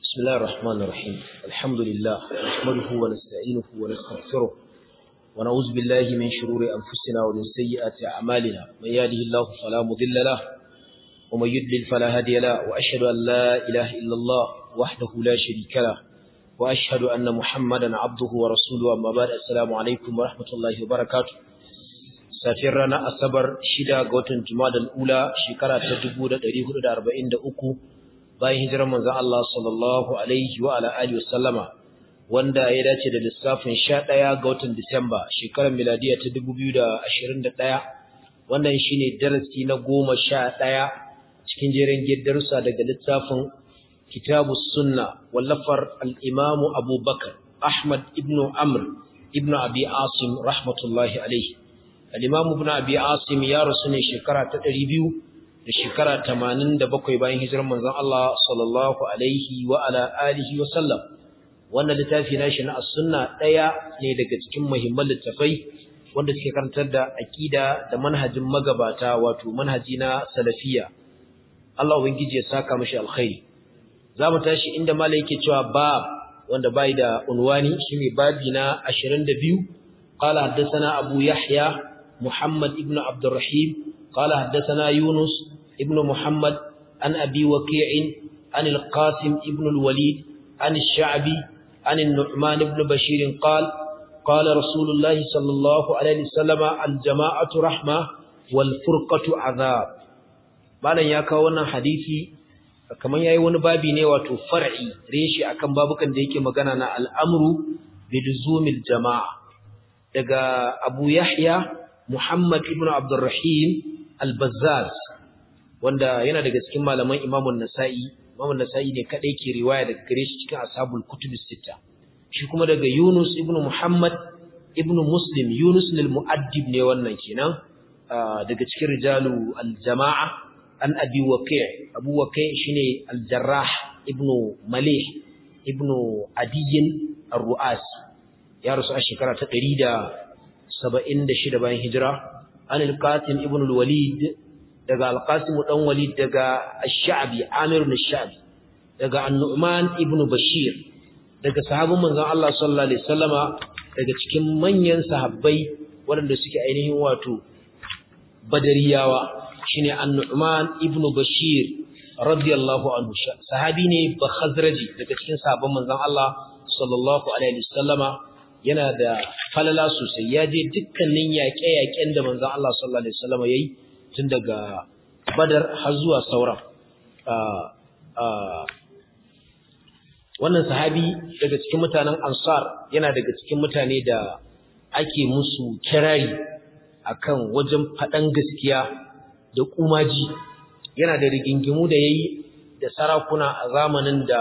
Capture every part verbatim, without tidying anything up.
بسم الله الرحمن الرحيم الحمد لله نحمده ونستعينه ونستغفره ونعوذ بالله من شرور أنفسنا ومن سيئات أعمالنا من يهده الله فلا مضل له ومن يضلل فلا هادي له وأشهد أن لا إله إلا الله وحده لا شريك له وأشهد أن محمدا عبده ورسوله أما بعد السلام عليكم ورحمة الله وبركاته سافرنا أصبر شدا غوتن جماد الأولى شكرا تدبود دريه دا أربعين دا أكو bayan hijirar manzon Allah sallallahu alaihi wa ala alihi wasallama wanda ya dace da lissafin sha ɗaya ga watan Disamba shekarar miladiya ta dubu biyu da ashirin da ɗaya wannan shine darasi na goma sha ɗaya cikin jerin darussa daga littafin Kitabus Sunna wallafar al-Imam Abu Bakar Ahmad ibn Amr ibn Abi Asim rahmatullahi alaihi al-Imam ibn Abi Asim ya rasu ne shekara ta ɗari biyu da shekara tamanin da bakwai bayan hijirar manzon Allah sallallahu alaihi wa ala alihi wa sallam wannan littafi nashi na as-sunna daya ne daga cikin muhimman littafai wanda suke karantar da aqida da manhajin magabata wato manhaji na salafiyya Allah ubangiji ya saka mishi alkhairi zamu tashi inda malai yake cewa bab wanda bai da unwani shine babi na ashirin da biyu qala haddathana abu yahya muhammad ibn abdurrahim قال حدثنا يونس ابن محمد عن أبي وكيع عن القاسم ابن الوليد عن الشعبي عن النعمان بن بشير قال قال رسول الله صلى الله عليه وسلم الجماعة رحمة والفرقة عذاب بالا ya kawo wannan hadisi kaman yayi wani babi ne wato far'i reshi akan babukan da yake magana na al'amru biduzumil jama'a daga Abu Yahya Muhammad ibn Abdurrahim Al-Bazzaz wanda yana daga cikin malaman Imam an-Nasa'i Imam an-Nasa'i ne kadai ke riwaya daga gare shi cikin ashabul kutubus sita shi kuma daga Yunus ibn Muhammad ibn Muslim Yunus al-Mu'addib ne wannan kenan daga cikin rijalu al-jama'a an Abi Waqi' Abu Waqi' shine al-Jarrah ibn Malih ibn Adiy ar-Ru'as ya rasu a shekara ta ɗari da saba'in da shida bayan hijira an al-Qasim ibn al-Walid daga al-Qasim dan Walid daga ash-Sha'bi Amir al-Sha'bi daga an-Nu'man ibn Bashir daga sahabban manzon Allah sallallahu alaihi wasallama daga cikin manyan sahabbai waɗanda suke ainihin wato badariyawa shine an-Nu'man ibn Bashir radiyallahu anhu sahabi ne ba Khazraji daga cikin sahabban manzon Allah sallallahu alaihi wasallama yana da falala sosai ya je dukkanin yaƙe-yaƙen da manzon Allah sallallahu alaihi wasallam yayi tun daga Badar har zuwa sauran wannan sahabi daga cikin mutanen Ansar yana daga cikin mutane da ake musu kirari akan wajen faɗan gaskiya da kumaji yana da rigingimu da yayi da sarakuna a zamanin da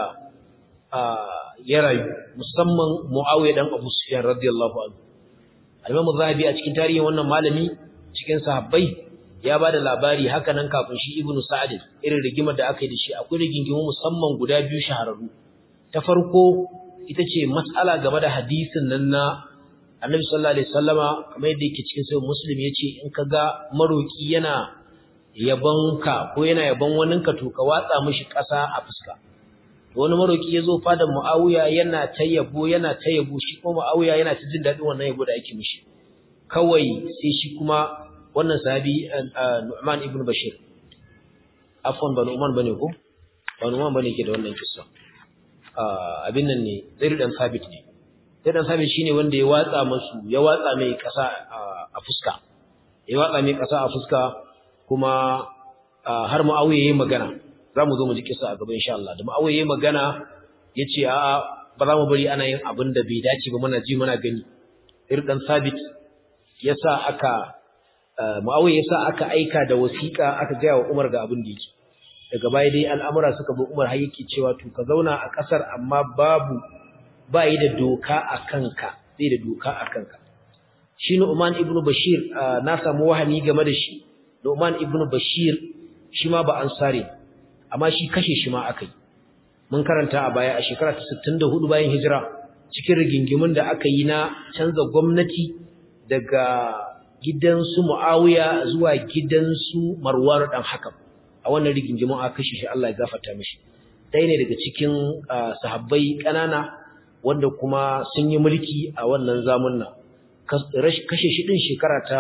ya rayu musamman Muawiya dan Abu Sufyan radiyallahu anhu Imam Zahabi a cikin tarihin wannan malami cikin sahabbai ya bada labari haka nan kafin shi Ibn Sa'd irin rigimar da aka yi da shi akwai rigingimu musamman guda biyu shahararru ta farko ita ce mas'ala game da hadisin nan na Annabi sallallahu alaihi wasallama kamar yadda yake cikin sahih Muslim yace in kaga maroki yana yabonka ko yana yabon waninka to ka watsa mishi ƙasa a fuska wani maroki yazo fadan Muawiya yana tayyabo yana tayyabo shi kuma Muawiya yana ta jin dadin wannan yabo da ake mishi kawai sai shi kuma wannan sahabi Nu'man ibn Bashir afwan ba Nu'man bane ko ba Nu'man bane ke da wannan kissa abin nan ne Zaid dan Sabit ne Zaid dan Sabit shine wanda ya watsa musu ya watsa mai kasa a fuska ya watsa mai kasa a fuska kuma har Muawiya yayin magana zamu zo mu ji kisa a gaba insha Allah da Muawiya yayin magana yace a'a ba za mu bari ana yin abin da bai dace ba muna ji muna gani irdan sabit yasa aka Muawiya yasa aka aika da wasiƙa aka ga wa Umar ga abin da yake daga baya dai al'amura suka bi Umar har yake cewa to ka zauna a kasar amma babu bai da doka a kanka sai da doka a kanka shi Nu'man ibn Bashir na samu wahani game da shi Nu'man ibn Bashir shi ma ba ansari amma shi kashe shi ma akai mun karanta a baya a shekara ta sittin da hudu bayan hijira cikin rigingimun da aka yi na canza gwamnati daga gidansu Muawiya zuwa gidansu Marwan dan Hakam a wannan rigingimun aka kashe shi Allah ya gafarta mishi ɗaya ne daga cikin sahabbai ƙanana wanda kuma sun yi mulki a wannan zamunna kashe shi din shekara ta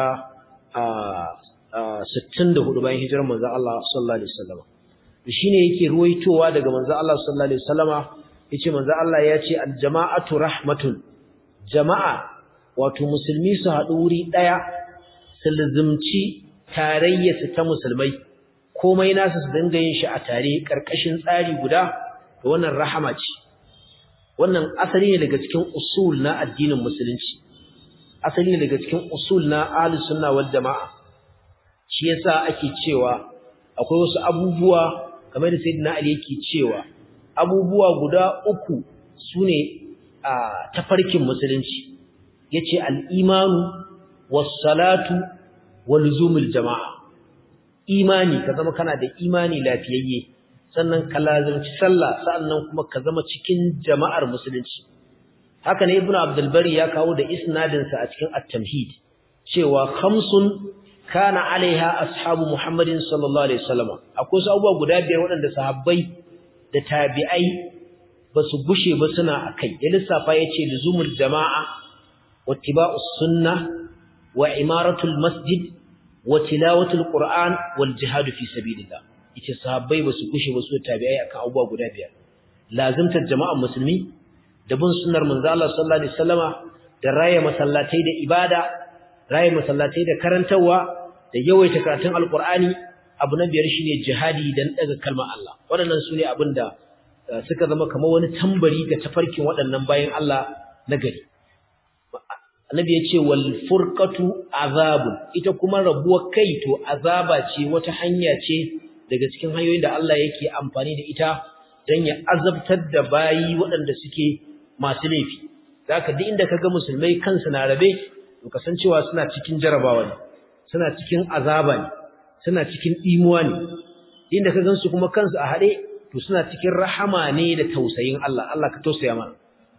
sittin da hudu bayan hijirar manzon Allah sallallahu alaihi wasallam shine yake ruwaitowa daga manzon Allah sallallahu alaihi wasallama yace manzon Allah ya ce al-jama'atu rahmatun jama'a wato musulmi su haɗu wuri ɗaya su lazumci tarayyarsu ta musulmai komai nasu su dinga yin shi a tare karkashin tsari guda to wannan rahama ce wannan asali ne daga cikin usul na addinin musulunci asali ne daga cikin usul na ahlus sunna wal jamaa shi yasa ake cewa akwai wasu abubuwa kamar da sayyidina ali yake cewa abubuwa guda uku sune a tafarkin musulunci yace al-imanu was-salatu wal-luzumul jamaa imani ka zama kana da imani lafiyayye sannan ka lazimci sallah sannan kuma ka zama cikin jama'ar musulunci haka ne ibnu abdul bari ya kawo da isnadin sa a cikin at-tamhid cewa khamsun kana alaiha ashabu muhammadin sallallahu alaihi wasallam akwai su abubuwa guda biyar waɗanda sahabbai da tabi'ai basu gushe ba suna akai ya lissafa yace luzumul jama'a wattiba'us sunnah wa imaratul masjid wa tilawatul qur'an wal jihad fi sabilillah yace sahabbai basu kushe basu tabi'ai akan abubuwa guda biyar lazimtar jama'an musulmi da bin sunnar manzo Allah sallallahu alaihi wasallama da raye masallatai da ibada raye masallatai da karantawa da yawaita karatun alqur'ani abu na biyar shine jihadi dan daga kalmar Allah waɗannan sune abinda suka zama kamar wani tambari ga tafarkin waɗannan bayan Allah na gari annabi ya ce wal furqatu azabun ita kuma rabuwar kai to azaba ce wata hanya ce daga cikin hanyoyin da Allah yake amfani da ita dan ya azabtar da bayi waɗanda suke masu laifi zaka duk inda kaga musulmai kansu na rabe to kasancewa suna cikin jarabawa ne suna cikin azaba ne suna cikin dimuwa ne inda ka gansu kuma kansu a hade to suna cikin rahama ne da tausayin Allah Allah ka tausaya mana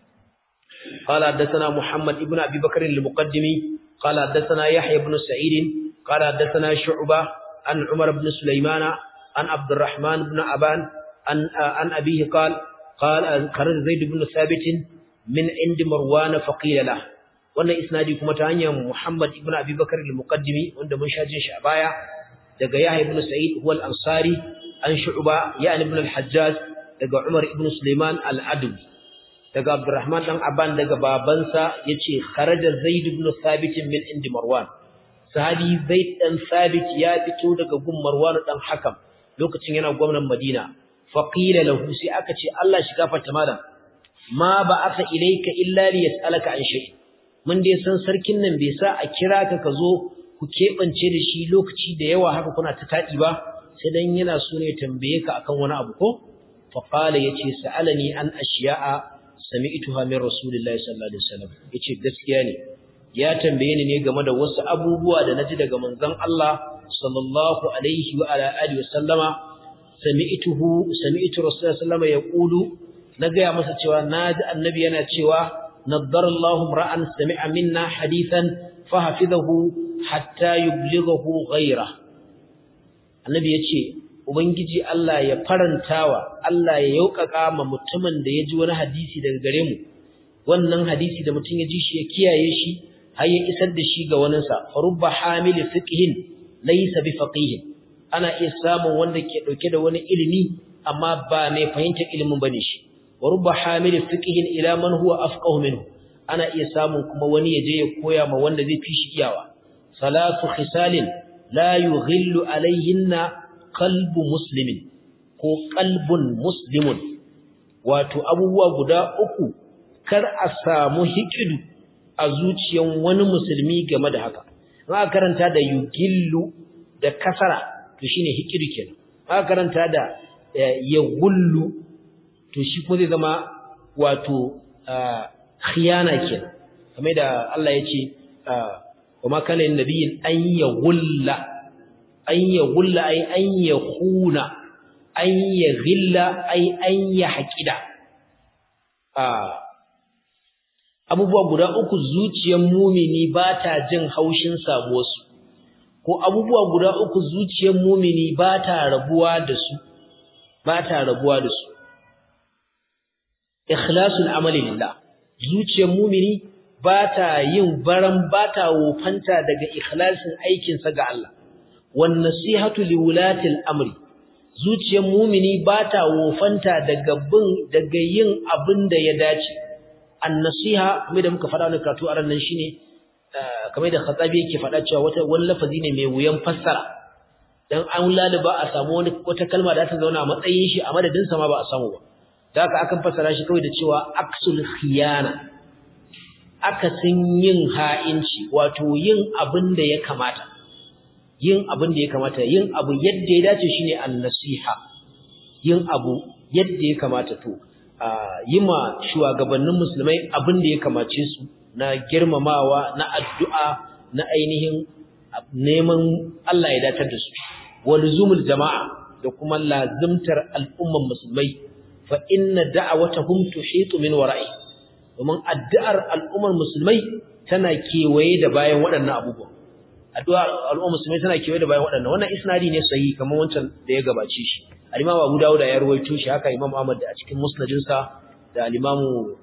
قال حدثنا محمد ابن أبي بكر المقدمي قال حدثنا يحيى بن سعيد قال حدثنا شعبة عن عمر بن سليمان عن عبد الرحمن بن أبان عن, عن أبيه قال قال خرج زيد بن ثابت من عند مروان فقيل له wannan isnadi kuma ta hanyar Muhammad ibn Abi Bakar al-Muqaddimi wanda mun shaje shi a baya daga Yahya ibn Sa'id huwa al-Ansari an Shu'ba ya ibn al-Hajjaj daga Umar ibn Sulaiman al-Adawi daga Abdurrahman dan Aban daga babansa yace kharaja Zaid ibn Thabit min indi Marwan sahabi Zaid dan Thabit ya fito daga gun Marwan dan Hakam lokacin yana gwamnatin Madina faqila lahu sai aka ce Allah shi gafarta malam ma ba'atha ilayka illa li yas'alaka an shay mun dai san sarkin nan bai sa a kira ka ka zo ku kebance da shi lokaci da yawa haka kuna ta tadi ba sai dan yana so ne tambaye ka akan wani abu ko faqala yace sa'alani an ashiya'a sami'tuha min rasulillahi sallallahu alaihi wasallam yace gaskiya ne ya tambaye ni ne game da wasu abubuwa da naji daga manzon Allah sallallahu alaihi wa ala alihi wasallama sami'tuhu sami'tu rasulullahi sallallahu alaihi wasallam yaqulu naga ya masa cewa naji annabi yana cewa nadarallahu ra'an sami'a minna hadithan fahafizahu hatta yublighahu ghayra annabi yace ubangiji Allah ya farantawa Allah ya yaukaka ma mutumin da ya ji wani hadisi daga gare mu wannan hadisi da mutum ya ji shi ya kiyaye shi har ya isar da shi ga waninsa farubba hamil fiqhin laysa bi faqih ana iya samun wanda ke dauke da wani ilimi amma ba mai fahimtar ilimin bane shi warubba hamil fiqhin ila man huwa afqahu minhu ana iya samun kuma wani ya je ya koya ma wanda zai fi shi iyawa salatu khisalin la yughillu alayhinna qalbu muslimin ko qalbun muslimun wato abubuwa guda uku kar a samu hikidu a zuciyan wani musulmi game da haka aka karanta da yugillu da kasara to shine hikidu kenan aka karanta da yagullu to shi kuma zai zama wato khiyana kenan kamar da Allah ya ce kuma kana nabiyin an yagulla an yagulla ay an yakhuna an yaghilla ay an yahqida abubuwa guda uku zuciyar mumini ba ta jin haushin samuwarsu ko abubuwa guda uku zuciyar mumini ba ta rabuwa da su ba ta rabuwa da su ikhlasul amali lillah zuciyar mu'mini ba ta yin baran ba ta wofanta daga ikhlasin aikin sa ga Allah wan nasihatu liwulatil amri zuciyar mu'mini ba ta wofanta daga bin daga yin abin da ya dace an nasiha mai da muka faɗa wannan karatu a ran nan shine kamar da Khattabi yake faɗa cewa wata wani lafazi ne mai wuyan fassara dan an laliba a samu wani wata kalma da ta zauna a matsayin shi a madadin sa ma ba a samu ba da haka akan fassara shi kawai da cewa aksul khiyana akasin yin ha'inci wato yin abin da ya kamata yin abin da ya kamata yin abu yadda ya dace shine an-nasiha yin abu yadda ya kamata to yi ma shugabannin musulmai abin da ya kamace su na girmamawa na addu'a na ainihin neman Allah ya datar da su walzumul jama'a da kuma lazimtar al'umman musulmai fa inna da'awatahum tuhitu min wara'i domin addu'ar al'ummar musulmai tana kewaye da bayan waɗannan abubuwa addu'ar al'ummar musulmai tana kewaye da bayan waɗannan wannan isnadi ne sahihi kamar wancan da ya gabace shi al-Imam Abu Dawud ya rawaito shi haka Imam Ahmad a cikin musnadinsa da al-Imam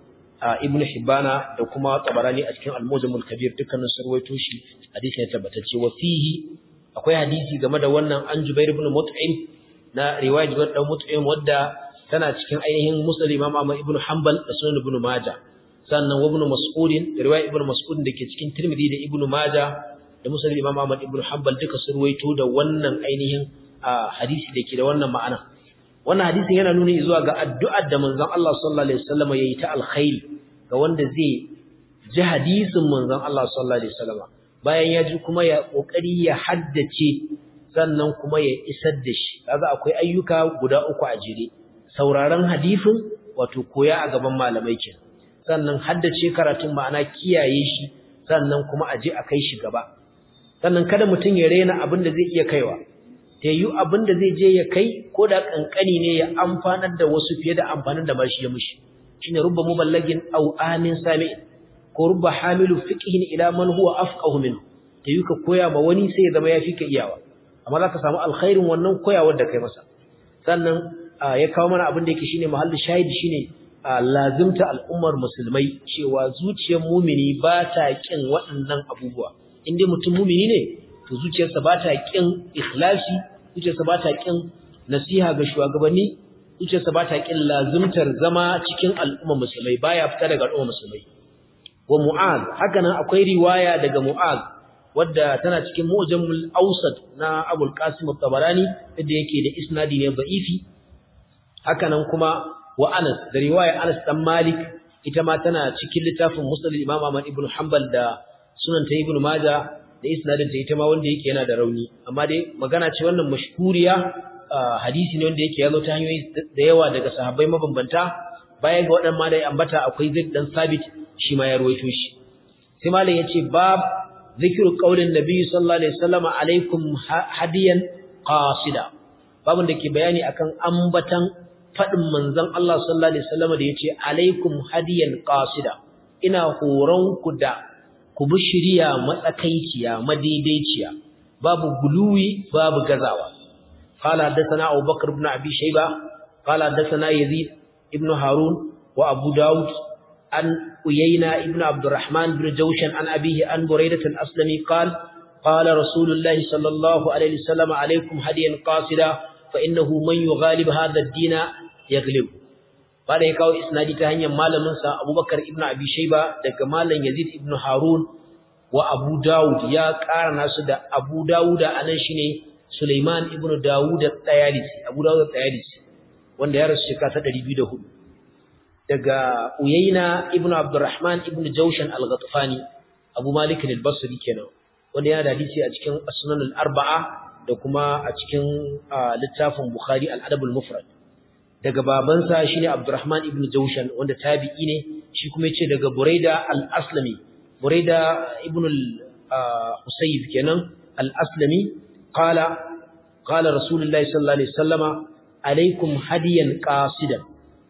Ibn Hibbana da kuma Tabarani a cikin Al-Mujamul Kabir dukkanin sun rawaito shi hadisi ne tabbatacce wa fihi akwai hadisi game da wannan an Jubair ibn Mut'im na riwayat Jubair ibn Mut'im wadda tana cikin ainihin Musnad Imam Ahmad ibn Hanbal da Sunan Ibn Majah sannan Ibn Mas'ud riwayat Ibn Mas'ud dake cikin Tirmidhi da Ibn Majah da Musnad Imam Ahmad ibn Hanbal duka sun rawaito da wannan ainihin hadisi dake da wannan ma'ana wannan hadisin yana nuni zuwa ga addu'ar da manzon Allah sallallahu alaihi wasallam yayi ta alkhairi ga wanda zai ji hadisin manzon Allah sallallahu alaihi wasallam bayan ya ji kuma ya kokari ya haddace sannan kuma ya isar da shi kaga akwai ayyuka guda uku a jere sauraron hadisin wato koya a gaban malamai kenan sannan haddace karatun ma'ana kiyaye shi sannan kuma aje a kai shi gaba sannan kada mutun ya rena abin da zai iya kaiwa ta yi abin da zai je ya kai ko da kankani ne ya amfanar da wasu fiye da amfanin da ba shi ya mushi shine rubba muballagin aw amin sami ko rubba hamilu fiqhin ila man huwa afqahu minhu ta yi ka koya ma wani sai ya zama ya fika iyawa amma zaka samu alkhairin wannan koyawar da kai masa sannan ya kawo mana abin da yake shine mahallin shahidi shine lazimta al'ummar musulmai cewa zuciyar mumini ba ta kin waɗannan abubuwa inda mutum mumini ne to zuciyarsa ba ta kin ikhlasi zuciyarsa ba ta kin nasiha ga shugabanni zuciyarsa ba ta kin lazimtar zama cikin al'ummar musulmai baya fita daga al'ummar musulmai wa mu'az haka nan akwai riwaya daga mu'az wadda tana cikin mu'jamul awsat na Abul Qasim at-Tabarani da yake da isnadi ne da'ifi haka nan kuma wa Anas da riwaya Anas dan Malik ita ma tana cikin littafin Musnad Imam Ahmad ibn Hanbal da Sunan ta Ibn Majah da isnadin ta ita ma wanda yake yana da rauni amma dai magana ce wannan mashhuriya hadisi ne wanda yake yazo ta hanyoyi da yawa daga sahabbai mabambanta baya ga waɗannan ma dai ambata akwai Zaid dan Sabit shi ma ya ruwaito shi sai malam yace bab zikru qaulin nabiy sallallahu alaihi wasallam alaikum hadiyan qasida babun da ke bayani akan ambatan fadin manzon Allah sallallahu alaihi wasallam da yace alaikum hadiyan qasida ina horon ku da ku bi shiriya matsakaiciya madaidaiciya babu guluwi babu gazawa qala hadathana Abu Bakr ibn Abi Shayba qala hadathana Yazid ibn Harun wa Abu Dawud an Uyayna ibn Abdurrahman ibn Jawshan an abihi an Buraidah al-Aslami qala qala Rasulullah sallallahu alayhi wasallam alaykum hadiyan qasida fa innahu man yughalib hadha ad-din yaghlib bada ya kawo isnadi ta hanyar malamin sa Abubakar ibn Abi Shayba daga malam Yazid ibn Harun wa Abu Dawud ya ƙara nasu da Abu Dawud anan shine Sulaiman ibn Dawud at-Tayalisi Abu Dawud at-Tayalisi wanda ya rasu shekara ta ɗari biyu da hudu daga Uyayna ibn Abdurrahman ibn Jawshan al-Ghatfani Abu Malik al-Basri kenan wanda yana da hadisi a cikin As-Sunan al-Arba'a da kuma a cikin littafin Bukhari al-Adab al-Mufrad daga babansa shine Abdurrahman ibn Jawshan wanda tabi'i ne shi kuma yace daga Buraida al-Aslami Buraida ibn al-Husayb kenan al-Aslami qala qala Rasulullahi sallallahu alaihi wasallama alaikum hadiyan qasidan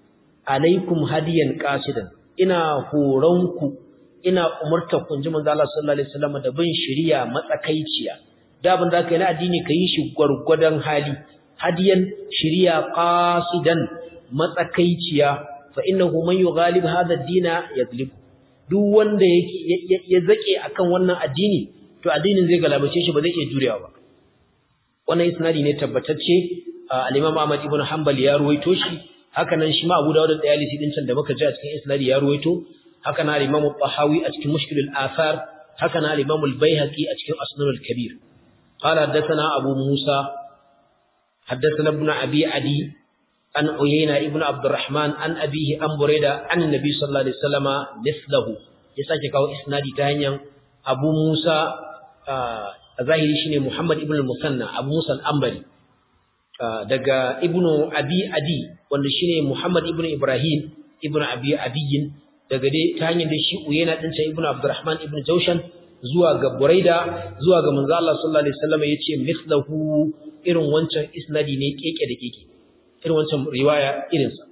alaikum hadiyan qasidan ina horonku ina umurta ku ji manzo Allah sallallahu alaihi wasallam da bin shari'a matsakaiciya da abin da kai na addini kai shi gurgudan hali hadiyan shari'a qasidan matsakaiciya fa innahu man yughalib hadha ad-din yaglib duk wanda ya zake akan wannan addini to addinin zai galabace shi ba zai iya jurewa ba wannan isnadi ne tabbatacce al-Imam Ahmad ibn Hanbal ya ruwaito shi haka nan shi ma Abu Dawud da Tayalisi din can da muka ji a cikin isnadi ya ruwaito haka nan al-Imam Tahawi a cikin Mushkil al-Athar haka nan al-Imam al-Baihaqi a cikin Asnan al-Kabir qala hadathana Abu Musa hadathana ibn Abi Adi an Uyayna ibn Abdurrahman an abihi an Burayda an Nabi sallallahu alaihi wasallama mithlahu ya sake kawo isnadi ta hanyar Abu Musa a zahiri shine Muhammad ibn al-Musanna Abu Musa al-Ambari daga ibnu Abi Adi wanda shine Muhammad ibn Ibrahim ibn Abi Adiyin daga dai ta hanyar da shi Uyayna din can ibn Abdurrahman ibn Jawshan zuwa ga Buraida zuwa ga manzo Allah sallallahu alaihi wasallam yace mithlahu irin wancan isnadi ne keke da keke irin wancan riwaya irin sa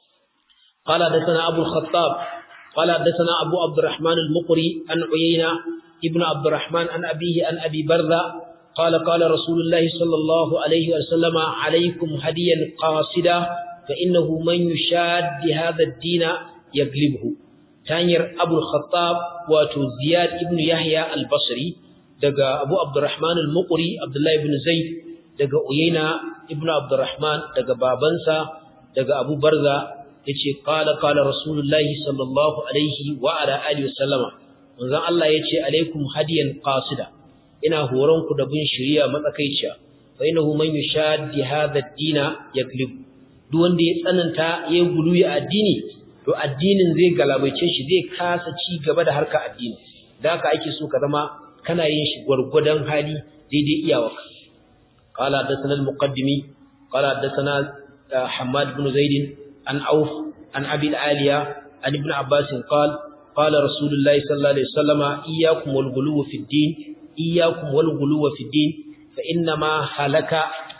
qala hadathana Abu al-Khattab qala hadathana Abu Abdurrahman al-Muqri an Uyayna ibn Abdurrahman an abihi an Abi Barza قال قال رسول الله صلى الله عليه وسلم عليكم هديا قاصدا فإنه من يشاد هذا الدين يغلبه تانير أبو الخطاب واتو زياد ابن يحيى البصري دقى أبو عبد الرحمن المقري عبد الله بن زيد دقى أيينا ابن عبد الرحمن دقى بابنسا دقى أبو برزة يتي قال قال رسول الله صلى الله عليه وعلى آله وسلم وانزان الله يتي عليكم هديا قاصدا ina horonku da bin shari'a matsakaiciya fa innahu man yushaddi hadha ad-dina yaglib duk wanda ya tsananta ya gudu ya addini to addinin zai galabaice shi zai kasa ci gaba da harka addini da haka ake so ka zama kana yin shi gurgudan hali daidai iyawarka qala hadathana al-muqaddimi qala hadathana Hammad ibn Zaid an Auf an Abi al-Aliya an Ibn Abbas qala qala Rasulullah sallallahu alaihi wasallama iyyakum wal ghuluw fi ad-din إياكم والغلو في الدين فإنما هلك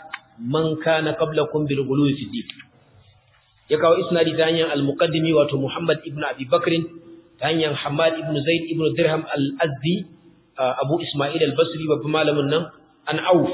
من كان قبلكم بالغلو في الدين يكاو إسنادي تانيا المقدمي واتو محمد ابن أبي بكر تانيا حماد ابن زيد ابن درهم الأزدي أبو إسماعيل البصري وبمال منم أن عوف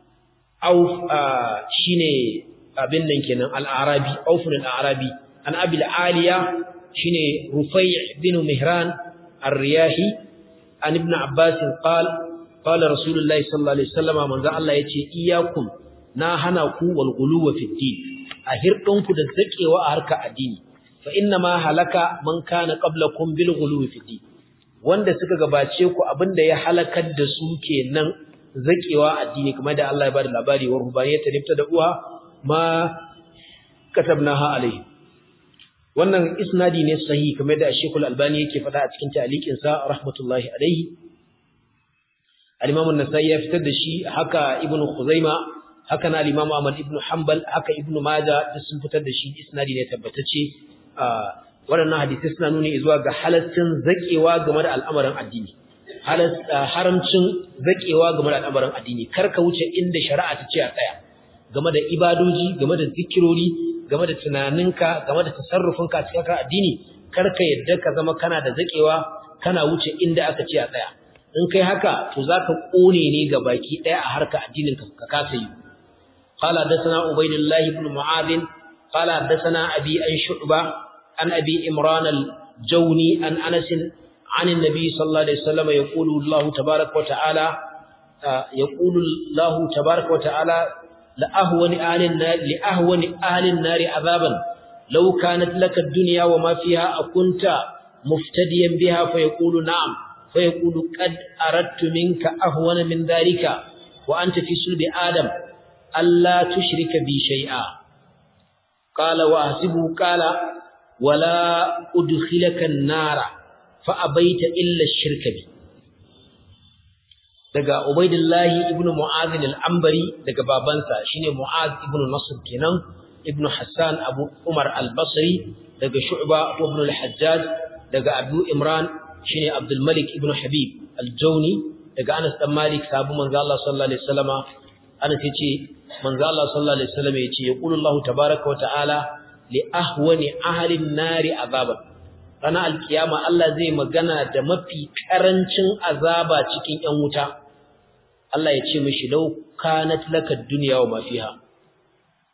عوف شيني أبن نكنا الأعرابي عوف الأعرابي أن أبي العالية شيني رفيع بن مهران الرياحي عن ابن عباس قال قال رسول الله صلى الله عليه وسلم من ذا الله yace iyyakum na hana ku wal ghuluwa fi din a hirdinku da zakewa a harka addini fa inna ma halaka man kana qablakum bil ghuluwi fi din wanda suka gabace ku abinda ya halakar da su kenan zakewa addini kuma da Allah ya bada labari wa rubaniyata nifta da uwa ma katabnaha alaihi wannan isnadi ne sahihi kamar da Sheikh Al-Albani yake faɗa a cikin ta'liqin sa rahmatullahi alaihi al-Imam an-Nasa'i ya fitar da shi haka Ibn Khuzaima haka na al-Imam Ahmad ibn Hanbal haka Ibn Majah duk sun fitar da shi isnadi ne tabbatacce waɗannan hadisi suna nuni zuwa ga halaccin zakewa game da al'amarin addini haramcin zakewa game da al'amarin addini karka wuce inda shari'a ta ce a tsaya game da ibadoji game da zikirori game da tunaninka game da tasarrufinka a cikin addini karka yadda ka zama kana da zakewa kana wuce inda aka ce a tsaya in kai haka to zaka kone ne ga baki daya a harka addinin ka ka kasa yi qala hadathana ubaydullah ibn mu'adh qala hadathana abi an shu'ba an abi imran al-jawni an anas عن النبي صلى الله عليه وسلم يقول الله تبارك وتعالى يقول الله تبارك وتعالى لأهون أهل النار لأهون أهل النار عذابا لو كانت لك الدنيا وما فيها أكنت مفتديا بها فيقول نعم فيقول قد أردت منك أهون من ذلك وأنت في صلب آدم ألا تشرك بي شيئا قال وأحسبه قال ولا أدخلك النار فأبيت إلا الشرك بي daga Ubaidullahi ibn Mu'adh al-Ambari daga babansa shine Mu'adh ibn Nasr kenan ibn Hassan Abu Umar al-Basri daga Shu'ba ibn al-Hajjaj daga Abu Imran shine Abdul Malik ibn Habib al-Jawni daga Anas dan Malik sahabu manzo Allah sallallahu alaihi wasallama Anas yace manzo Allah sallallahu alaihi wasallama yace yaqulu Allah tabaaraka wa ta'ala li ahwani ahli an-nari azaban rana al-qiyama Allah zai magana da mafi karancin azaba cikin ƴan wuta Allah ya ce mishi law kanat laka dunya wa ma fiha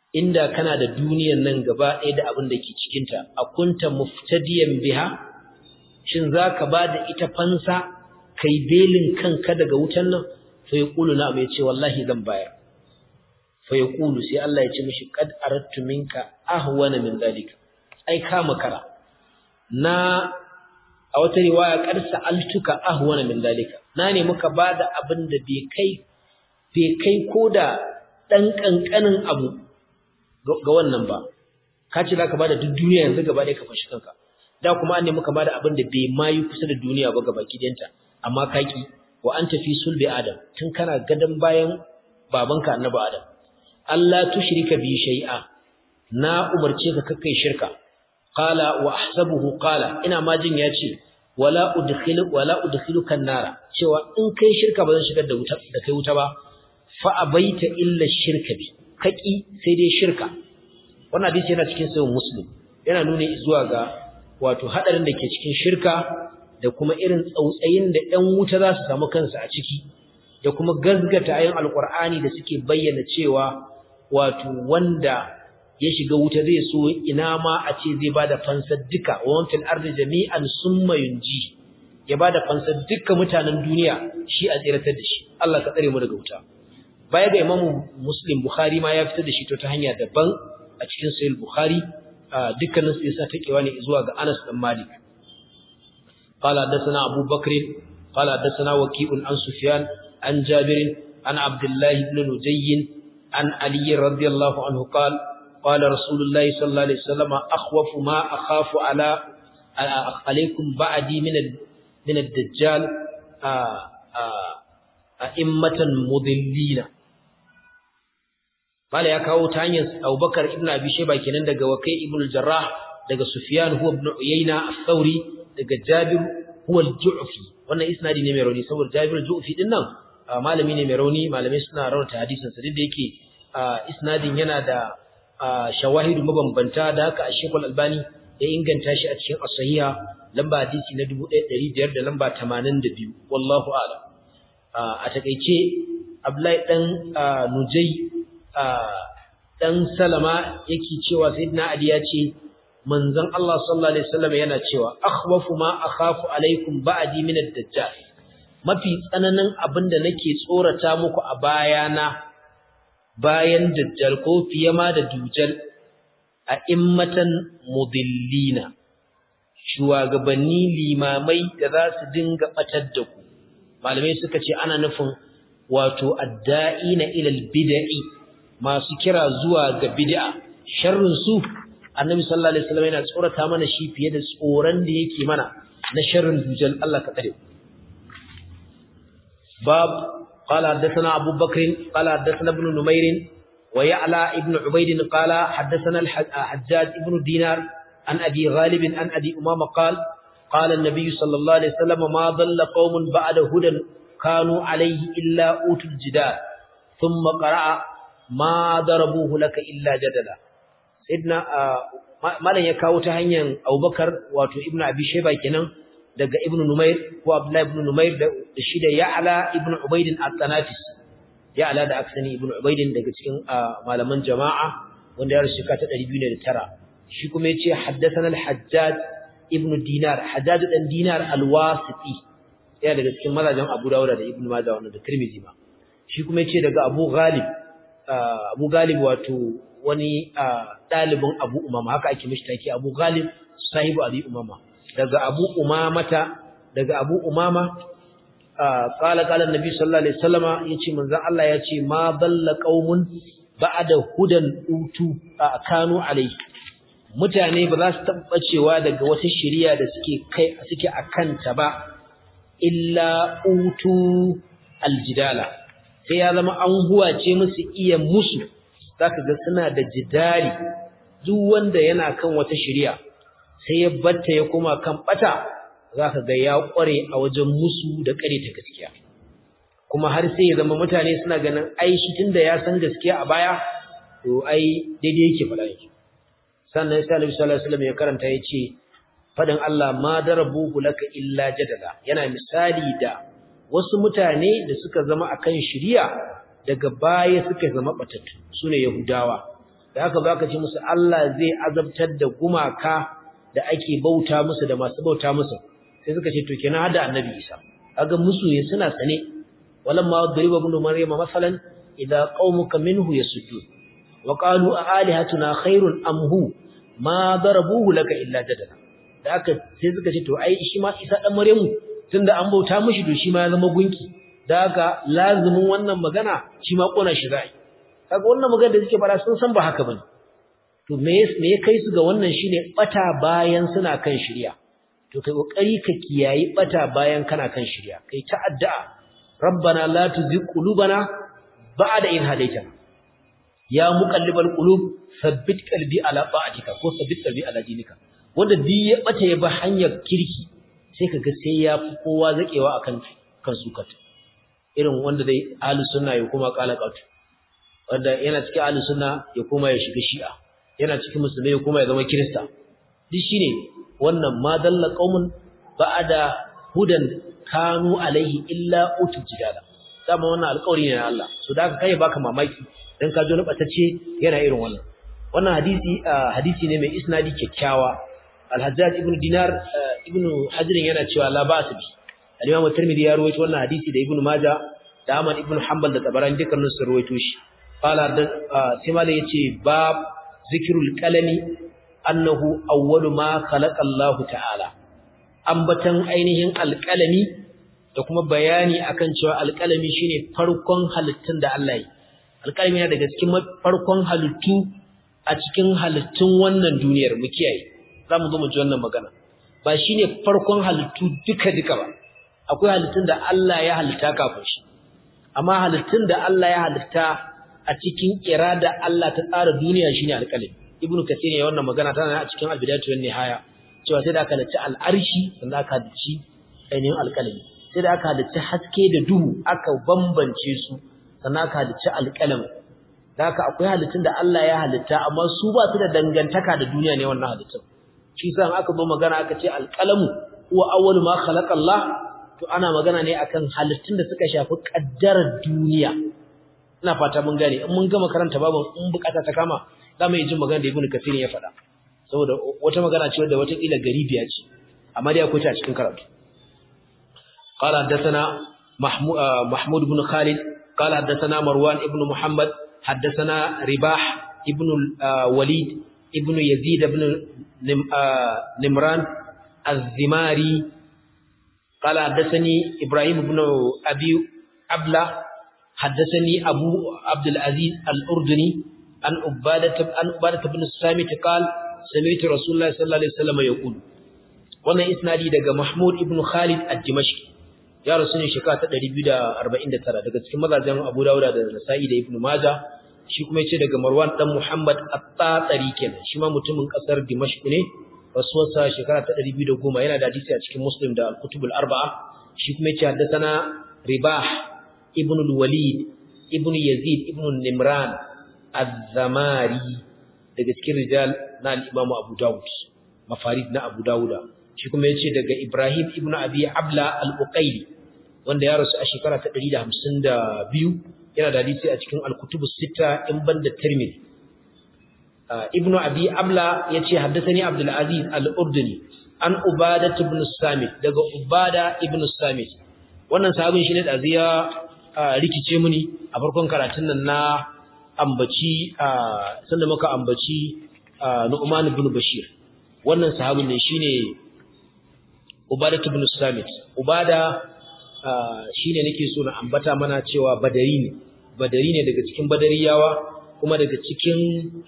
inda kana da duniyar nan gaba ɗaya da abin da ke cikin ta akunta muftadiyan biha shin zaka bada ita fansa kai belin kanka daga wutan nan fa yaqulu na mai ce wallahi zan bayar fa yaqulu sai Allah ya ce mishi qad aradtu minka ahwana min zalika ai ka makara na a wata riwaya qad sa'altuka ahwana min zalika na ne muka bada abin da bai kai bai kai koda dan kankanin abu ga wannan ba ka ce zaka bada duk duniya yanzu gaba ɗaya ka fashi kanka da kuma an ne muka bada abin da bai mayu kusa da duniya ba gaba kidanta amma kaki wa anta fi sulbi adam tun kana gadan bayan babanka annabi adam Allah tushrika bi shay'a na umarce ka kakkai shirka qala wa ahsabuhu qala ina ma jin yace wala udkhilu wala udkhiluka an-nara cewa in kai shirka bazan shigar da wuta da kai wuta ba fa abaita illa shirka bi kaki sai dai shirka wannan hadisi yana cikin sahih muslim yana nuni zuwa ga wato hadarin da ke cikin shirka da kuma irin tsautsayin da ɗan wuta za su samu kansu a ciki da kuma gazgata ayoyin alqur'ani da suke bayyana cewa wato wanda ya shiga wuta zai so ina ma a ce zai bada fansar duka wa fil ardi jami'an summa yunji ya bada fansar dukkan mutanen duniya shi a tsiratar da shi Allah ka tsare mu daga wuta baya ga Imam Muslim Bukhari ma ya fitar da shi to ta hanya daban a cikin Sahih Bukhari dukkanin su yasa takewa ne zuwa ga Anas dan Malik qala hadathana Abu Bakr qala hadathana Waqi'un an Sufyan an Jabir an Abdullah ibn Nujayy an Ali radiyallahu anhu qala qala Rasulullah sallallahu alaihi wasallam akhwafu ma akhafu ala alaykum ba'di min min ad-dajjal a'immatan mudillina Mala ya kawo ta hanyar Abubakar ibn Abi Shayba kenan daga Waqi' ibn al-Jarrah daga Sufyan huwa ibn Uyayna al-Thawri daga Jabir huwa al-Ju'fi wannan isnadi ne mai rauni saboda Jabir al-Ju'fi din nan malami ne mai rauni malamai suna raunta hadisin sa da yake isnadin yana da shawahidu mabambanta da haka Sheikh al-Albani ya inganta shi a cikin as-sahiha lamba hadisi na dubu ɗaya da ɗari biyar da lamba tamanin da biyu wallahu a'lam a takeice Abdullahi dan Nujay dan Salama yake cewa Sayyidina Ali ya ce manzon Allah sallallahu alaihi wasallam yana cewa akhwafu ma akhafu alaikum ba'di min ad-dajjal mafi tsananin abinda nake tsorata muku a bayana bayan dajjal ko fiye ma da dujjal a immatan mudillina shugabanni limamai da za su dinga batar da ku malamai suka ce ana nufin wato adda'ina ila al-bid'i masu kira zuwa ga bid'a sharrin su annabi sallallahu alaihi wasallam yana tsorata mana shi fiye da tsoron da yake mana na sharrin dujal Allah ka tsare bab qala hadathana Abu Bakr qala hadathana ibn Numair wa Ya'la ibn Ubayd qala hadathana al-Hajjaj ibn Dinar an Abi Ghalib an Abi Umama qala qala an-nabiy sallallahu alaihi wasallam ma dhalla qaumun ba'da hudan kanu alayhi illa utul jidal thumma qara'a ma darabuhu laka illa jadala sayyidina malan ya kawo ta hanyar Abubakar wato Ibn Abi Shayba kenan daga Ibn Numair ko Abdullah ibn Numair da shi da Ya'la ibn Ubayd al-Tanafis Ya'la da aksani Ibn Ubayd daga cikin malaman jama'a wanda ya rusuka ta ɗari biyu da tara shi kuma yace haddathana al-Hajjaj ibn Dinar Hajjaj dan Dinar al-Wasiti ya daga cikin mazajen Abu Dawud da Ibn Majah wanda da Tirmidhi ma shi kuma yace daga Abu Ghalib Abu Ghalib wato wani dalibin Abu Umama haka ake mishi take Abu Ghalib sahibu Abi Umama daga Abu Umamata daga Abu Umama qala qala annabi sallallahu alaihi wasallama yace manzon Allah yace ma dalla qaumun ba'da hudan utu kanu alai mutane ba za su tabbacewa daga wata shari'a da suke kai suke akanta ba illa utu aljidala sai ya zama an huwace musu iya musu zaka ga suna da jidali duk wanda yana kan wata shari'a sai ya batta ya koma kan bata zaka ga ya kware a wajen musu da kare ta gaskiya kuma har sai ya zama mutane suna ganin ai shi tunda ya san gaskiya a baya to ai daidai yake fada yake sannan sai Annabi sallallahu alaihi wasallam ya karanta yace fadin Allah ma darabuhu laka illa jadala yana misali da wasu mutane da suka zama akan shari'a daga baya suka zama batattu sune yahudawa da haka zaka ce musu Allah zai azabtar da gumaka da ake bauta musu da masu bauta musu sai suka ce to kenan hada annabi Isa kaga musu ya suna sane walamma dariba ibn maryama masalan idza qaumuka minhu yasujud wa qalu alihatuna khairun am hu ma darabuhu laka illa jadala da haka sai suka ce to ai shi ma Isa dan Maryamu tunda an bauta mishi to shi ma ya zama gunki da haka lazimin wannan magana shi ma kona shi zai kaga wannan magana da suke fara sun san ba haka bane to me me ya kai su ga wannan shine bata bayan suna kan shari'a to kai kokari ka kiyayi bata bayan kana kan shari'a kai ta addu'a rabbana la tuzigh qulubana ba'da in hadaytana ya muqallibal qulub thabbit qalbi ala ta'atika ko thabbit qalbi ala dinika wanda bi ya bata ya ba hanyar kirki sai kaga sai ya fi kowa zakewa akan kan sukata irin wanda dai ahlus sunna ya kuma kala qatu wanda yana cikin ahlus sunna ya kuma ya shiga shi'a yana cikin musulmai ya kuma ya zama kirista duk shine wannan ma dalla qaumun ba'da hudan kanu alaihi illa utul jidala dama wannan alƙawari ne na Allah so da kai baka mamaki dan ka jo na batacce yana irin wannan wannan hadisi hadisi ne mai isnadi kyakkyawa al-Hajjaj ibn Dinar ibn Hajr yana cewa la ba'sa bi al-Imam Tirmidhi ya rawaito wannan hadisi da Ibn Majah da Ahmad ibn Hanbal da Tabarani dukkan su rawaito shi qala da sai malai yace bab zikrul qalami annahu awwalu ma khalaqa Allah ta'ala ambatan ainihin alqalami da kuma bayani akan cewa alqalami shine farkon halittun da Allah yi alqalami yana daga cikin farkon halittu a cikin halittun wannan duniyar mu kiyaye zamu zo mu ji wannan magana ba shine farkon halittu duka duka ba akwai halittun da Allah ya halitta kafin shi amma halittun da Allah ya halitta a cikin irada Allah ta tsara duniya shine alqalami ibnu kathir ya wannan magana tana a cikin al-bidayatu wan nihaya cewa sai da aka halicci al-arshi sannan aka halicci ainihin alqalami sai da aka halicci haske da duhu aka bambance su sannan aka halicci alqalami da haka akwai halittun da Allah ya halitta amma su ba su da dangantaka da duniya ne wannan halittun shi yasa aka zo magana aka ce alqalamu huwa awwalu ma khalaqa Allah to ana magana ne akan halittun da suka shafi kaddarar duniya ina fata mun gane in mun gama karanta babun in bukata ta kama zamu yi jin magana da Ibn Kathir ya faɗa saboda wata magana ce wadda wata kila garibiya ce amma dai akwai ta cikin karatu qala hadathana mahmud mahmud ibn khalid qala hadathana marwan ibn muhammad hadathana ribah ibn walid ibn yazid ibn nimran az-zimari qala hadathani ibrahim ibn abi abla hadathani abu abdul aziz al-urduni an ubadah an ubadah ibn samit qala sami'tu rasulullahi sallallahu alaihi wasallam yaqul wannan isnadi daga mahmud ibn khalid ad-dimashqi ya rasu ne shekara ta ɗari biyu da arba'in da tara daga cikin mazajen abu dawud da nasa'i da ibn majah shi kuma yace daga marwan dan muhammad at-tatari kenan shi ma mutumin kasar dimashq ne rasuwarsa shekara ta ɗari biyu da goma yana da hadisi a cikin muslim da al-kutub al-arba'a shi kuma yace haddathana ribah ibn al-walid ibn yazid ibn nimran az-zamari daga cikin rijal na al-Imam Abu Dawud mafarid na Abu Dawuda shi kuma yace daga Ibrahim ibn Abi Abla al-Uqayli wanda ya rasu a shekara ta ɗari da hamsin da biyu yana da hadisi a cikin al-Kutub as-Sitta in banda Tirmidhi Ibn Abi Abla yace haddathani Abdul Aziz al-Urduni an Ubadah ibn Samit daga Ubadah ibn Samit wannan sahabin shi ne da aziya rikice muni a farkon karatun nan na ambaci sanda muka ambaci Nu'man ibn Bashir wannan sahabin ne shine Ubadah ibn Samit Ubadah shine nake so na ambata mana cewa badari ne badari ne daga cikin badariyawa kuma daga cikin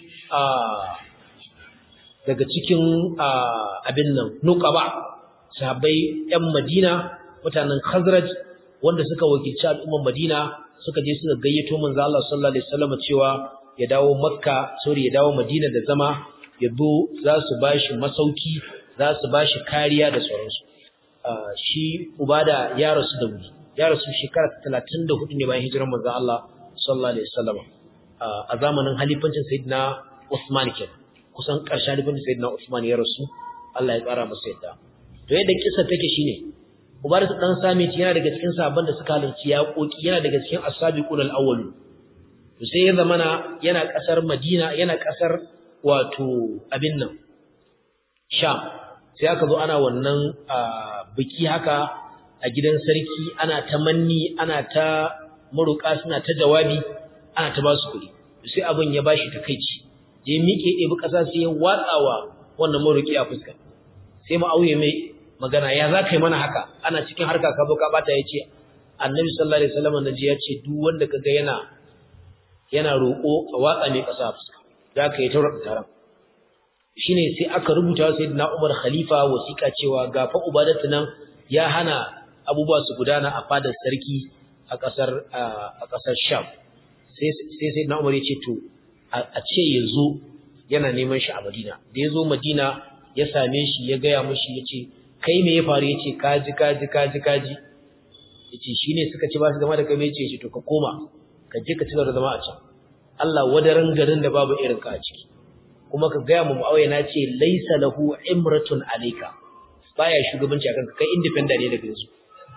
daga cikin abin nan nuqaba sahabbai yan Madina mutanen Khazraj wanda suka wakilci al'umman Madina suka je suka gayyato manzo Allah sallallahu alaihi wasallam cewa ya dawo Makka sorry ya dawo Madina da zama yabo za su bashi masauki za su bashi kariya da sauransu shi Ubada ya rasu da wuri ya rasu shekara talatin da hudu ne bayan hijirar manzo Allah sallallahu alaihi wasallam a zamanin halifancin sayyidina Uthman kenan kusan ƙarshen halifancin sayyidina Uthman ya rasu Allah ya tsara masa yadda to yadda kissa take shine Ubadah dan Samit yana daga cikin sahabban da suka halarci yaƙoƙi yana daga cikin as-sabiqun al-awwalun to sai ya zamana yana kasar Madina yana kasar wato abin nan Sham sai aka zo ana wannan biki haka a gidan sarki ana ta manni ana ta maruka suna ta jawabi ana ta ba su kuɗi sai abin ya bashi takeici je miƙe ɗebi ƙasa sai ya watsawa wannan maruki a fuska sai Muawiya mai magana ya za ka yi mana haka ana cikin harka ka zo ka bata yace Annabi sallallahu alaihi wasallam naji yace duk wanda kaga yana yana roƙo a watsa mai ƙasa a fuska za ka yi taurata taron shine sai aka rubuta wa sayyidina Umar khalifa wasiƙa cewa ga fa Ubadatu nan ya hana abubuwa su gudana a fadar sarki a ƙasar a ƙasar Sham sai sai sayyidina Umar ya ce to a ce yazo yana neman shi a Madina da yazo Madina ya same shi ya gaya mishi yace kai me ya faru yace kaji kaji kaji kaji yace shine suka ci ba su zama da kai yace shi to ka koma ka je ka ci gaba da zama a can Allah wadaran garin da babu irin ka a ciki kuma ka gaya mu Muawiya na ce laisa lahu imratun alayka baya shugabanci akan ka kai independent ne daga yanzu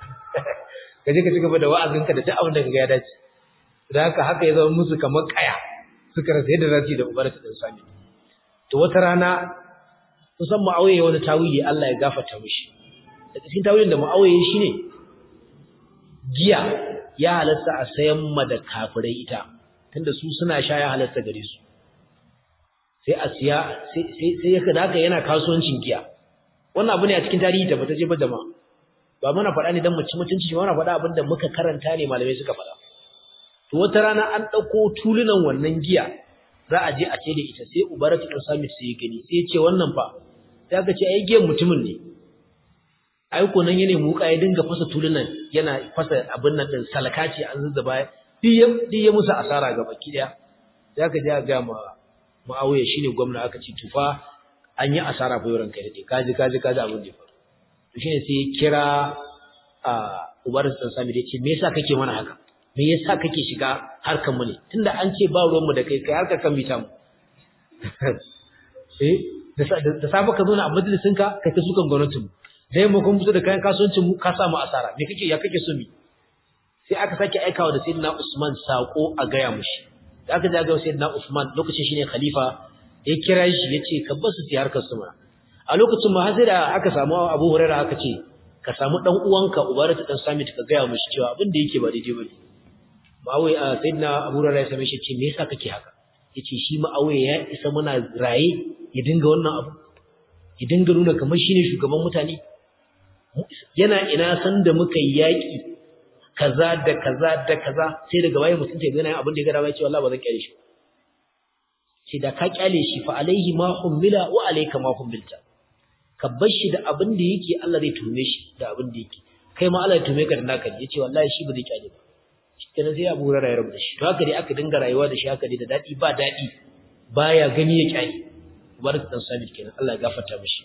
ka je ka ci gaba da wa'azinka da duk abin da kaga ya dace dan haka haka ya zama musu kamar kaya suka rasa yadda za su yi da Ubaratu dan Sami to wata rana kusan Muawiya wani tawili Allah ya gafarta mishi da cikin tawilin da Muawiya shine giya ya halatta a sayan ma da kafirai ita tunda su suna sha ya halatta gare su sai a siya sai sai ya kada haka yana kasuwancin giya wannan abu ne a cikin tarihi da bata je ba jama'a ba muna faɗa ne dan mu ci mutunci shi muna faɗa abinda muka karanta ne malamai suka faɗa to wata rana an dauko tulunan wannan giya za a je a ce da ita sai Ubaratu dan Samit sai ya gani sai ya ce wannan fa sai aka ce ai giyan mutumin ne ai ko nan yana muka ya dinga fasa tulunan yana fasa abin nan din salakaci an zuzzaba diya diya musu asara ga baki daya sai aka je ga ma Muawiya shine gwamna aka ce tufa an yi asara fa yoran kai dade kaji kaji kaji abin da ya faru to shine sai ya kira a Ubaratu dan Samit ya ce me yasa kake mana haka me yasa kake shiga harkan mu ne tunda an ce ba ruwan mu da kai kai harkar kan bita mu eh da safa ka zo na majalisin ka kai ta sukan gwamnatin mu dai mu kun fito da kayan kasuwancin mu ka samu asara me kake ya kake so mi sai aka sake aikawa da sayyidina Usman sako a gaya mushi da aka ga sayyidina Usman lokacin shine khalifa ya kira shi yace ka basu su harkar su ma a lokacin ma har sai da aka samu Abu Hurairah aka ce ka samu dan uwanka Ubaratu dan Samit ka gaya mushi cewa abin da yake ba daidai bane Muawiya sayyidina Abu Hurairah ya same shi ce me yasa kake haka yace shi Muawiya ya isa muna raye ya dinga wannan abu ya dinga nuna kamar shine shugaban mutane yana ina san da muka yi yaki kaza da kaza da kaza sai daga waye mutum ta gana abin da ya gara bai ce wallahi ba zan kyale shi sai da ka kyale shi fa alaihi ma humila wa alayka ma humilta ka bar shi da abin da yake Allah zai tume shi da abin da yake kai ma Allah ya tume ka da naka yace wallahi shi ba zai kyale ba kenan sai Abu Hurairah ya rubuta shi to haka dai aka dinga rayuwa da shi haka dai da dadi ba dadi baya gani ya kyale Ubaratu dan Samit kenan Allah ya gafarta mishi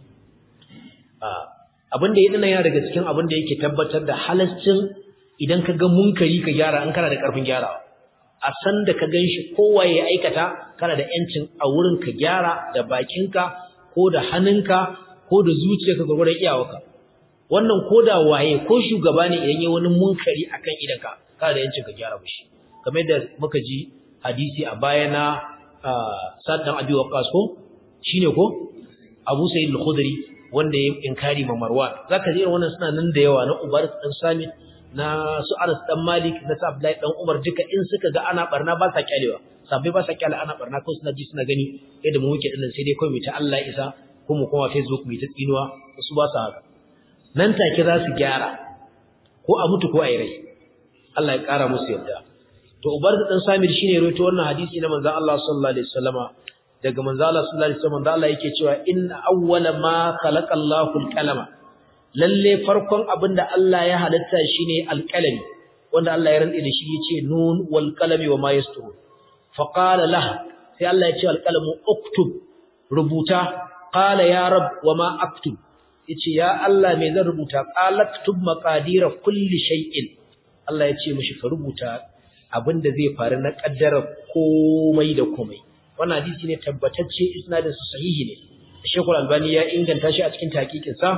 ah abinda ya dana yana daga cikin abinda yake tabbatar da halaccin idan ka ga munkari ka gyara an kana da karfin gyarawa a san da ka ganshi kowa ya aikata kana da yancin a wurin ka gyara da bakinka ko da hannunka ko da zuciyarka ga gurin iyawarka wannan koda waye ko shugaba ne idan yayi wani munkari akan idanka kana da yancin ka gyara mishi kamar yadda muka ji hadisi a baya na Sa'd dan Abi Waqqas ko shine ko Abu Sa'id al-Khudri wanda ya inkari ma Marwan zaka ji irin wannan suna nan da yawa na Ubaratu dan Samit na su Anas dan Malik na su Abdullahi dan Umar duka in suka ga ana barna ba sa kyalewa sabai ba sa kyale ana barna ko suna ji suna gani yadda mu muke dinnan sai dai kawai mu ta Allah isa ko mu kuma Facebook mu ta tsinuwa su ba sa haka nan take za su gyara ko a mutu ko a yi rai Allah ya kara musu yarda to Ubaratu dan Samit shine rawaito wannan hadisi na manzon Allah sallallahu alaihi wasallama daga manzon Allah sallallahu alaihi wasallam da Allah yake cewa inna awwala ma khalaqa Allahu al-qalama lalle farkon abinda Allah ya halitta shine al-qalami wanda Allah ya rantsa da shi yace nun wal qalami wa ma yasturun fa qala laha sai Allah ya ce al-qalamu uktub rubuta qala ya rab wa ma aktub yace ya Allah me zan rubuta qala aktub maqadira kulli shay'in Allah ya ce mishi ka rubuta abinda zai faru na kaddara komai da komai wannan hadisi ne tabbatacce isnadin sa sahihi ne Sheikh Al-Albani ya inganta shi a cikin tahqiqin sa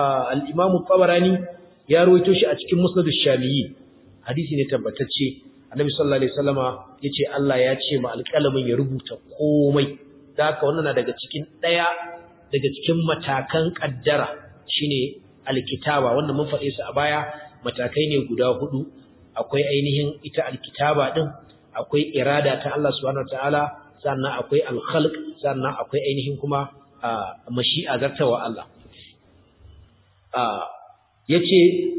al-Imam Tabarani ya rawaito shi a cikin Musnad ash-Shamiyyi hadisi ne tabbatacce annabi sallallahu alaihi wasallama yace Allah ya ce ma alƙalamin ya rubuta komai da haka wannan na daga cikin daya daga cikin matakan kaddara shine alkitaba wanda mun faɗe su a baya matakai ne guda hudu akwai ainihin ita alkitaba din akwai irada ta Allah subhanahu wataala sannan akwai alkhalq sannan akwai ainihin kuma mashi'a zartawa Allah yace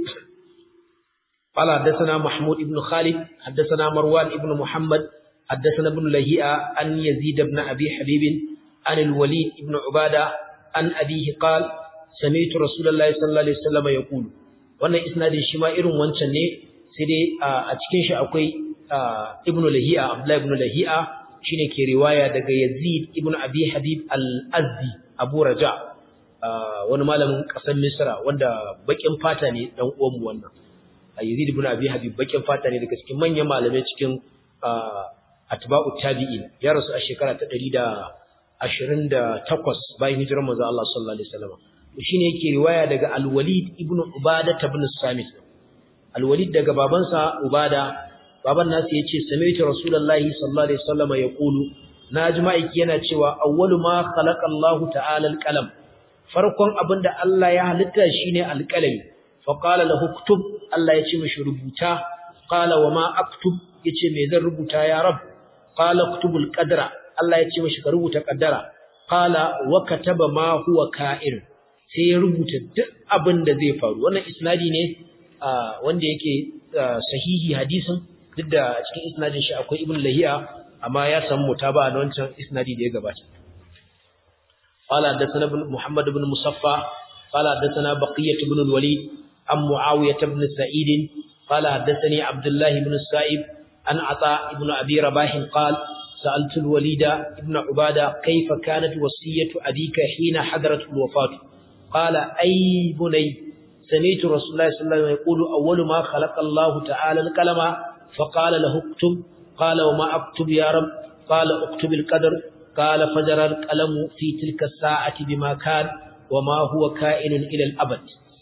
قال حدثنا محمود بن خالد حدثنا مروان بن محمد حدثنا ابن لهيئة عن يزيد بن أبي حبيب عن الوليد بن عبادة عن أبيه قال سمعت رسول الله صلى الله عليه وسلم يقول wannan isnadin shi ma irin wancan ne sai dai a cikin shi akwai ibn Lahi'a Abdullah ibn Lahi'a shine ke riwaya daga Yazid ibn Abi Habib al-Azdi Abu Raja wani malamin kasar Misra wanda bakin fata ne dan uwan mu wannan Yazid ibn Abi Habib bakin fata ne daga cikin manyan malamai cikin atba'u tabi'in ya rasu a shekara ta ɗari da ashirin da takwas bayan hijirar manzo Allah sallallahu alaihi wasallam shine yake riwaya daga Al-Walid ibn Ubadah ibn Samit Al-Walid daga babansa Ubada baban nasu yace sami'tu Rasulullahi sallallahu alaihi wasallam yaqulu najma'i yana cewa awwalu ma khalaqa Allah ta'ala al-qalam farkon abinda Allah ya halitta shine al-qalami fa qala lahu uktub Allah yace mishi rubuta qala wa ma aktub yace me zan rubuta ya rab qala uktubul qadra Allah yace mishi ka rubuta qaddara qala wa kataba ma huwa ka'ir sai ya rubuta duk abin da zai faru wannan isnadi ne wanda yake sahihi hadisin duk da cikin isnadin shi akwai ibn Lahiya amma ya samu mutaba a wancan isnadi da ya gabata qala hadathana Muhammad ibn Musaffa qala hadathana Baqiyah ibn al-Walid am Muawiyah ibn Sa'id qala hadathani Abdullah ibn Sa'ib an Ata ibn Abi Rabah qala سألت الوليد ابن عبادة كيف كانت وصية أبيك حين حضرت الوفاة قال أي بني سمعت رسول الله صلى الله عليه وسلم يقول أول ما خلق الله تعالى القلم فقال له اكتب قال وما أكتب يا رب قال اكتب القدر قال فجر القلم في تلك الساعة بما كان وما هو كائن إلى الأبد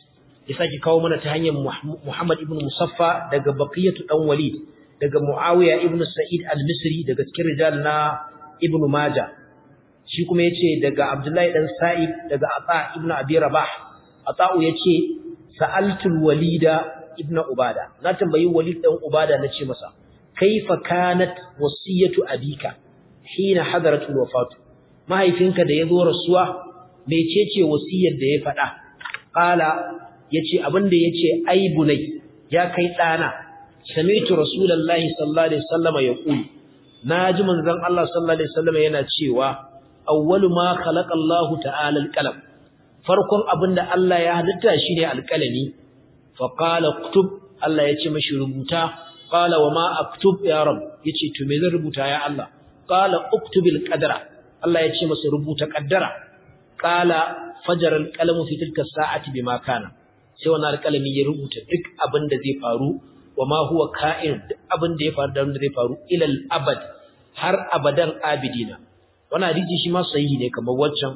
يساكي كومنا تهني محمد ابن مصفى دق بقية أم وليد daga Muawiya ibn Sa'id al-Misri daga cikin rijal na Ibn Majah shi kuma yace daga Abdullahi dan Sa'id daga Ata ibn Abi Rabah Ata'u yace sa'altu al-Walida ibn Ubada na tambayi Walid dan Ubada nace masa kaifa kanat wasiyatu abika hina hadarat al-wafat mahaifinka da yazo rasuwa mecece wasiyar da ya fada qala yace abinda yace ai bunai ya kai dana sami'tu rasulullahi sallallahu alaihi wasallam yaqul naji manzon Allah sallallahu alaihi wasallam yana cewa awwalu ma khalaqa Allah ta'ala al-qalam farkon abinda Allah ya halitta shine al-qalami fa qala uktub Allah yace mishi rubuta qala wa ma aktub ya rab yace to me zan rubuta ya Allah qala uktubil qadara Allah yace masa rubuta qaddara qala fajara al-qalamu fi tilka as-sa'ati bima kana sai wannan al-qalami ya rubuta duk abinda zai faru wama huwa ka'in abin da ya faru da wanda zai faru ilal abad har abadan abidina wannan hadisi shi ma sahihi ne kamar waccan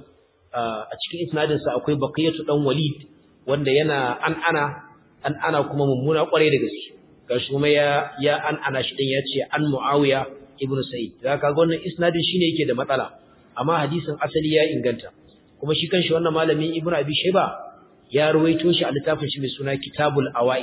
a cikin isnadin sa akwai baqiyatu dan walid wanda yana an ana an ana kuma mummuna kware da gaske gashi kuma ya ya an ana shi din yace an muawiya ibnu sa'id da kaga wannan isnadin shine yake da matsala amma hadisin asali ya inganta kuma shi kanshi wannan malamin ibnu abi shayba ya ruwaito shi a littafin shi mai suna kitabul awai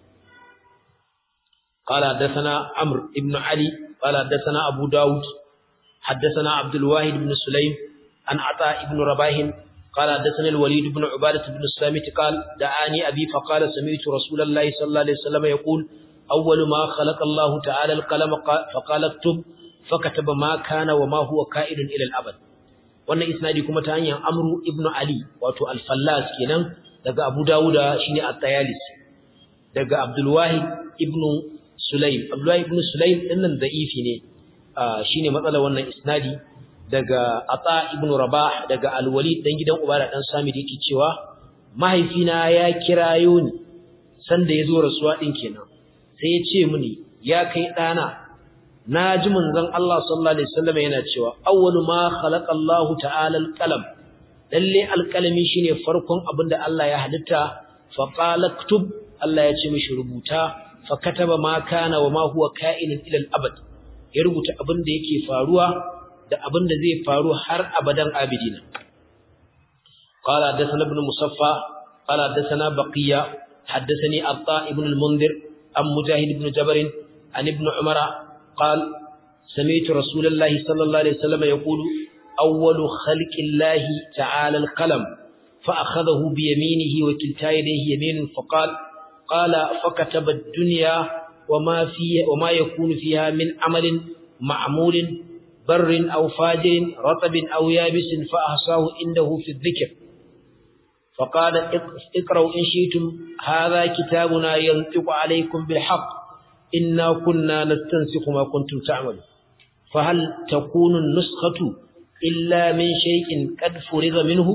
قال حدثنا عمرو بن علي قال حدثنا أبو داود حدثنا عبد الواحد بن سليم عن عطاء بن رباح قال حدثنا الوليد بن عبادة بن الصامت قال دعاني أبي فقال سمعت رسول الله صلى الله عليه وسلم يقول أول ما خلق الله تعالى القلم فقال اكتب فكتب ما كان وما هو كائن إلى الأبد wannan isnadi kuma ta hanyar Amru ibn Ali wato al-Fallas kenan daga Abu Dawud shine at-Tayalisi daga Abdul Wahid ibn Sulaim Abdullah ibn Sulaim dinnan da'ifi ne shine matsalar wannan isnadi daga Ata ibn Rabah daga Al-Walid dan gidan Ubada dan Sami da yake cewa mahaifina ya kirayo ni sanda yazo rasuwa din kenan sai ya ce mini ya kai dana naji manzon Allah sallallahu alaihi wasallam yana cewa awwalu ma khalaqa Allahu ta'ala al-qalam lalle al-qalami shine farkon abinda Allah ya halitta fa qala aktub Allah ya ce mishi rubuta fa kataba ma kana wa ma huwa ka'inun ila al-abad ya rubuta abin da yake faruwa da abin da zai faru har abadan abidina qala hadathana ibn musaffa qala hadathana baqiya hadathani atta ibn al-mundhir am mujahid ibn jabr an ibn umara qala sami'tu rasulullahi sallallahu alaihi wasallam yaqulu awwalu khalqillahi ta'ala al-qalam fa akhadahu bi yaminihi wa kilta yadayhi yaminun fa qala qala fakataba ad-dunya وما في وما يكون فيها من عمل معمول بر أو فاجر رطب أو يابس فأحصاه عنده في الذكر فقال اقرأوا إن شئتم هذا كتابنا ينطق عليكم بالحق إنا كنا نستنسخ ما كنتم تعملون فهل تكون النسخة إلا من شيء قد فرغ منه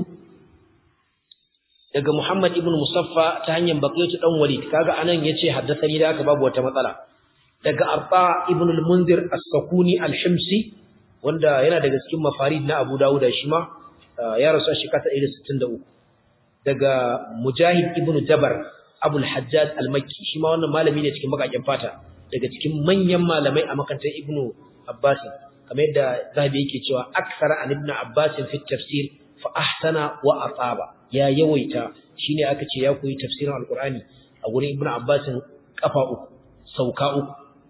daga Muhammad ibn Musaffa ta hanyar Baqiyatu dan Walid kaga anan yace haddathani da aka babu wata matsala daga Arta ibn al-Munzir as-Sakuni al-Himsi wanda yana daga cikin mafarid na Abu Dawud shi ma ya rasu a shekara ɗari da sittin da uku daga Mujahid ibn Jabar Abu al-Hajjaj al-Makki shi ma wannan malami ne cikin bakakken fata daga cikin manyan malamai a makarantar Ibn Abbas kamar yadda Zahabi yake cewa aksara an Ibn Abbas fi tafsir fa ahsana wa ataba ya yawaita shine aka ce ya koyi tafsirin alqur'ani a gurin ibnu abbas kafa uku sauka uku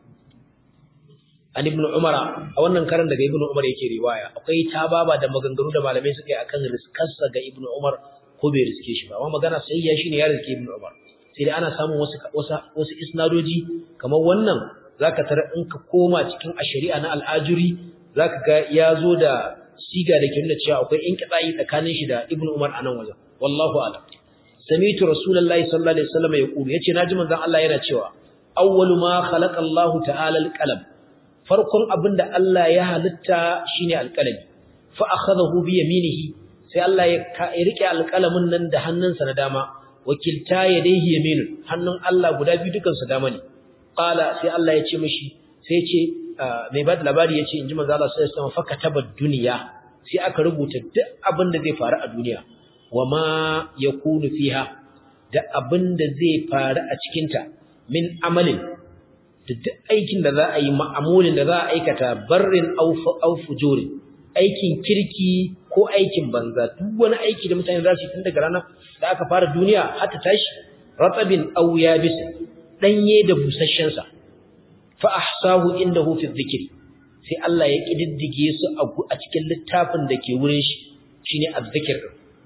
an ibnu umara a wannan karan daga ibnu umar yake riwaya akwai tababa da maganganu da malamai suka yi akan riskarsa ga ibnu umar ko bai riske shi ba amma magana sai ya shine ya riske ibnu umar sai dai ana samun wasu wasu wasu isnadoji kamar wannan zaka tara in ka koma cikin ashari'a na al-ajuri zaka ga ya zo da siga da ke nuna cewa akwai inqita'i tsakanin shi da ibnu umar anan wajen wallahu a'lam sami'tu rasulullahi sallallahu alaihi wasallam yaqulu yace naji manzon Allah yana cewa awwalu ma khalaqa Allahu ta'ala al-qalam farkon abinda Allah ya halitta shine al-qalami fa akhadahu bi yaminihi sai Allah ya rike al-qalamin nan da hannunsa na dama wakilta yadayhi yaminun hannun Allah guda biyu dukan su dama ne qala sai Allah ya ce mishi sai ya ce mai bada labari yace inji manzon Allah sallallahu alaihi wasallam fa kataba dunya sai aka rubuta duk abin da zai faru a duniya wama yakunu fiha da abinda zai faru a cikin ta min amalin da duk aikin da za a yi ma'amulin da za a aikata barrin aw fujurin aikin kirki ko aikin banza duk wani aiki da mutane za su yi tun daga rana da aka fara duniya har ta tashi ratabin aw yabis danye da busasshen sa fa ahsahu indahu fi dhikri sai Allah ya kididdige su a cikin littafin da ke wurin shi shine az-zikr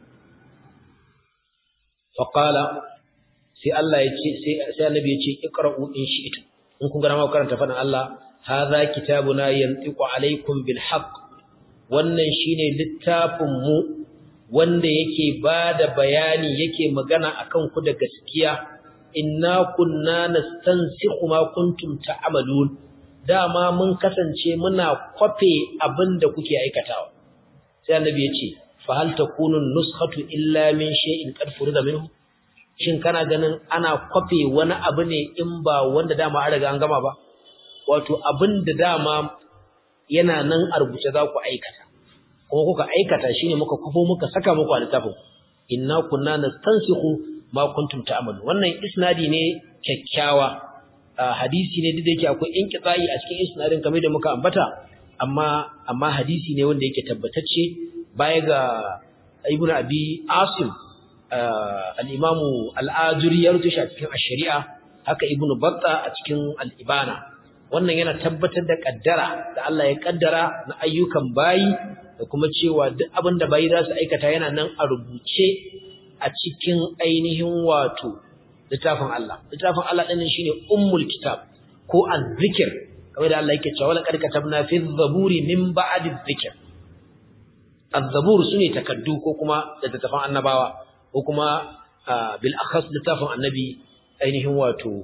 faqala sai Allah ya ce sai sai annabi ya ce iqra'u in shi'tu in kun ga ma karanta fadan Allah hadha kitabuna yantiqu alaykum bil haqq wannan shine littafin mu wanda yake bada bayani yake magana akan ku da gaskiya inna kunna nastansikhu ma kuntum ta'malun dama mun kasance muna kwafe abinda kuke aikatawa sai annabi ya ce fa hal takunu nuskhatu illa min shay'in qad furida minhu shin kana ganin ana kwafe wani abu ne in ba wanda dama an riga an gama ba wato abinda dama yana nan a rubuce za ku aikata kuma kuka aikata shine muka kwafo muka saka muku a littafin inna kunna nastansikhu ma kuntum ta'malun wannan isnadi ne kyakkyawa hadisi ne da yake akwai inqita'i a cikin isnadin kamar da muka ambata amma amma hadisi ne wanda yake tabbatacce baya ga ibnu abi asim al-imam al-ajuri ya rubuta shi a cikin ash-shari'a haka ibnu batta a cikin al-ibana wannan yana tabbatar da kaddara da Allah ya kaddara na ayyukan bayi da kuma cewa duk abin da bayi za su aikata yana nan a rubuce a cikin ainihin wato littafin Allah littafin Allah din shine ummul kitab ko az-zikr kamar da Allah yake cewa la qad katabna fi adh-dhaburi min ba'di adh-dhikr adh-dhabur sune takaddu ko kuma littafin annabawa ko kuma bil akhas littafin annabi ainihin wato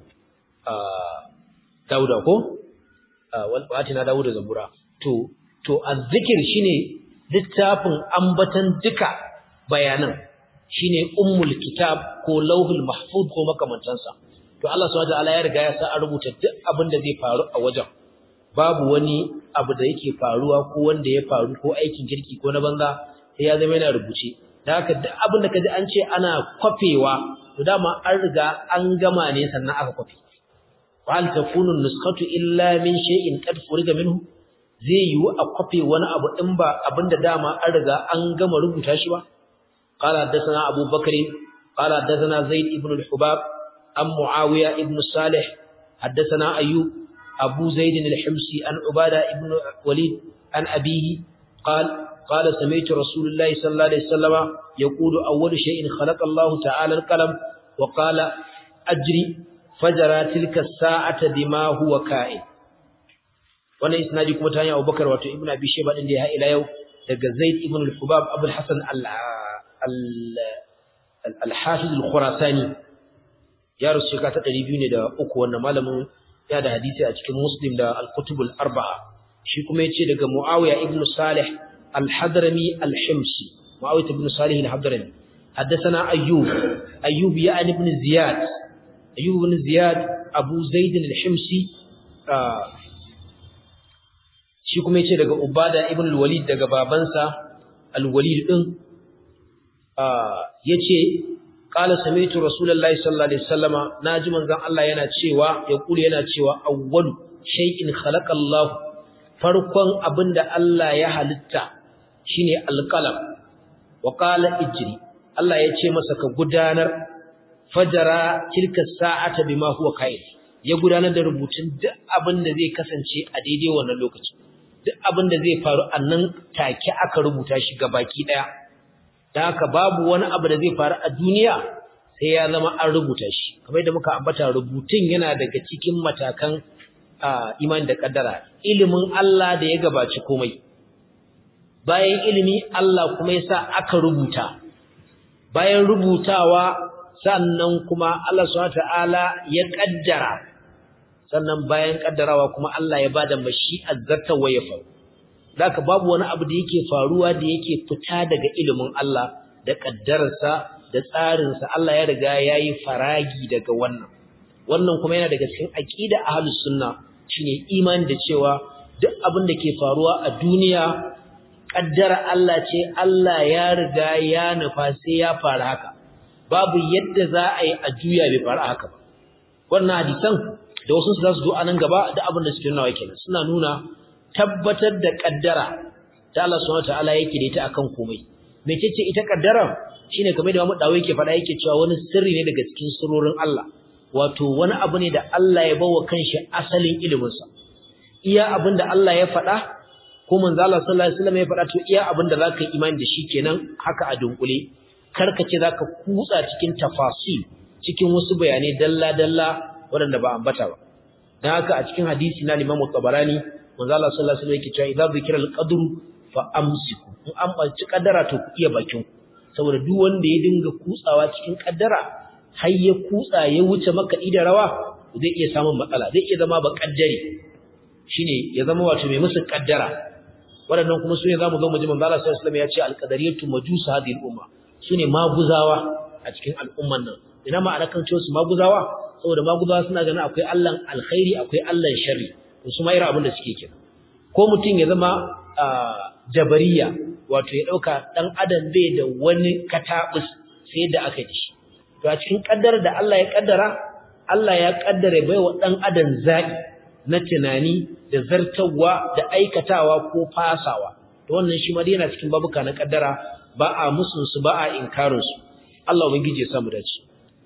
Dauda ko wal batina Dauda zabura to to az-zikr shine littafin ambatan duka bayanan shine ummul kitab ko lauhul mahfuz ko makamantansa to Allah subhanahu wa ta'ala ya riga ya sa a rubuta duk abin da zai faru a wajen babu wani abu da yake faruwa ko wanda ya faru ko aikin kirki ko na banza sai ya zama yana rubuce dan haka duk abin da kaji an ce ana kwafewa to dama an riga an gama ne sannan aka kwafe hal takunu nuskhatu illa min shay'in qad furiga minhu zai yiwu a kwafe wani abu in ba abinda dama an riga an gama rubuta shi ba qala hadathana Abu Bakr qala hadathana Zaid ibn al-Hubab am Muawiya ibn Salih hadathana Ayyub Abu Zaid al-Himsi an Ubada ibn Walid an abihi qala قال سمعت رسول الله صلى الله عليه وسلم يقول أول شيء خلق الله تعالى القلم وقال أجري فجرى تلك الساعة بما هو كائن wannan isnadi kuma ta hanyar Abu Bakar wato Ibn Abi Shayba din da ya ila yau daga Zaid ibn al-Hubab Abu al-Hasan al-Hafiz al-Khurasani ya rusu ka ta ɗari biyu ne da uku wannan malamin ya da hadisi a cikin Muslim da al-Kutub al-Arba'a shi kuma yace daga Muawiya ibn Salih الحضرمي الحمصي معاوية بن صالح الحضرمي حدثنا أيوب أيوب يعني ابن زياد أيوب بن زياد أبو زيد الحمصي آه shi kuma yace daga Ubada ibn al-Walid daga babansa al-Walid din ah yace qala sami'tu rasulullahi sallallahu alaihi wasallama naji manzon Allah yana cewa ya kula yana cewa awwalu shay'in khalaqa Allah farkon abinda Allah ya halitta shine alqalam wa qala ijri Allah ya ce masa ka gudanar fajara tilka sa'ata bima huwa kaid ya gudanar da rubutun duk abin da zai kasance a daidai wannan lokaci duk abin da zai faru annan take aka rubuta shi gabaki daya dan haka babu wani abu da zai faru a duniya sai ya zama an rubuta shi kamar yadda muka ambata rubutun yana daga cikin matakan imani da kaddara ilimin Allah da ya gabaci komai bayan ilimi Allah kuma yasa aka rubuta bayan rubutawa sannan kuma Allah subhanahu wataala ya kaddara sannan bayan kaddarawa kuma Allah ya bada mashi'ar zarta wayafa zaka babu wani abu da yake faruwa da yake fita daga ilimin Allah da kaddararsa da tsarinsa Allah ya riga yayi faragi daga wannan wannan kuma yana daga cikin aqida ahlus sunna shine imani da cewa duk abin da ke faruwa a duniya kaddara Allah ce Allah ya riga ya nufa sai ya fara haka babu yadda za a yi a juya bai fara haka ba wannan hadisan da wasu za su zo anan gaba da abin da suke nuna kenan suna nuna tabbatar da kaddara ta Allah subhanahu wataala yake da ita akan komai mecece ita kaddara shine kamar da mu dawo yake fada yake cewa wani sirri ne daga cikin sirrorin Allah wato wani abu ne da Allah ya bawa kanshi asalin ilimin sa iya abinda Allah ya fada ko manzo Allah sallallahu alaihi wasallam ya fada to iya abinda zaka yi imani da shi kenan haka a dunkule karkace zaka kutsa cikin tafasil cikin wasu bayanai dalla dalla wadanda ba ambata ba dan haka a cikin hadisi na Imam Tabarani manzo Allah sallallahu alaihi wasallam yake cewa idza zikra al-qadru fa amsiku in an banci kaddara to ku iya bakin saboda duk wanda ya dinga kutsawa cikin kaddara har ya kutsa ya wuce maka ida rawa zai iya samun matsala zai iya zama ba kaddare shine ya zama wato mai musu kaddara wadannan kuma sune zamu ga mujimin Allah sallallahu alaihi wasallam ya ce al-qadariyatu majus hadhihi al-umma sune maguzawa a cikin al'umman nan ina ma ana kan cewa su maguzawa saboda maguzawa suna ganin akwai Allah alkhairi akwai Allah sharri su ma irin abin da suke kira ko mutum ya zama jabariya wato ya dauka dan adam bai da wani katabus sai da aka yi shi to a cikin kaddara da Allah ya kaddara Allah ya kaddare baiwa dan adam zaki na tunani da zartawa da aikatawa ko fasawa to wannan shi ma dai yana cikin babuka na kaddara ba a musun su ba a inkarin su Allah ubangije ya samu dace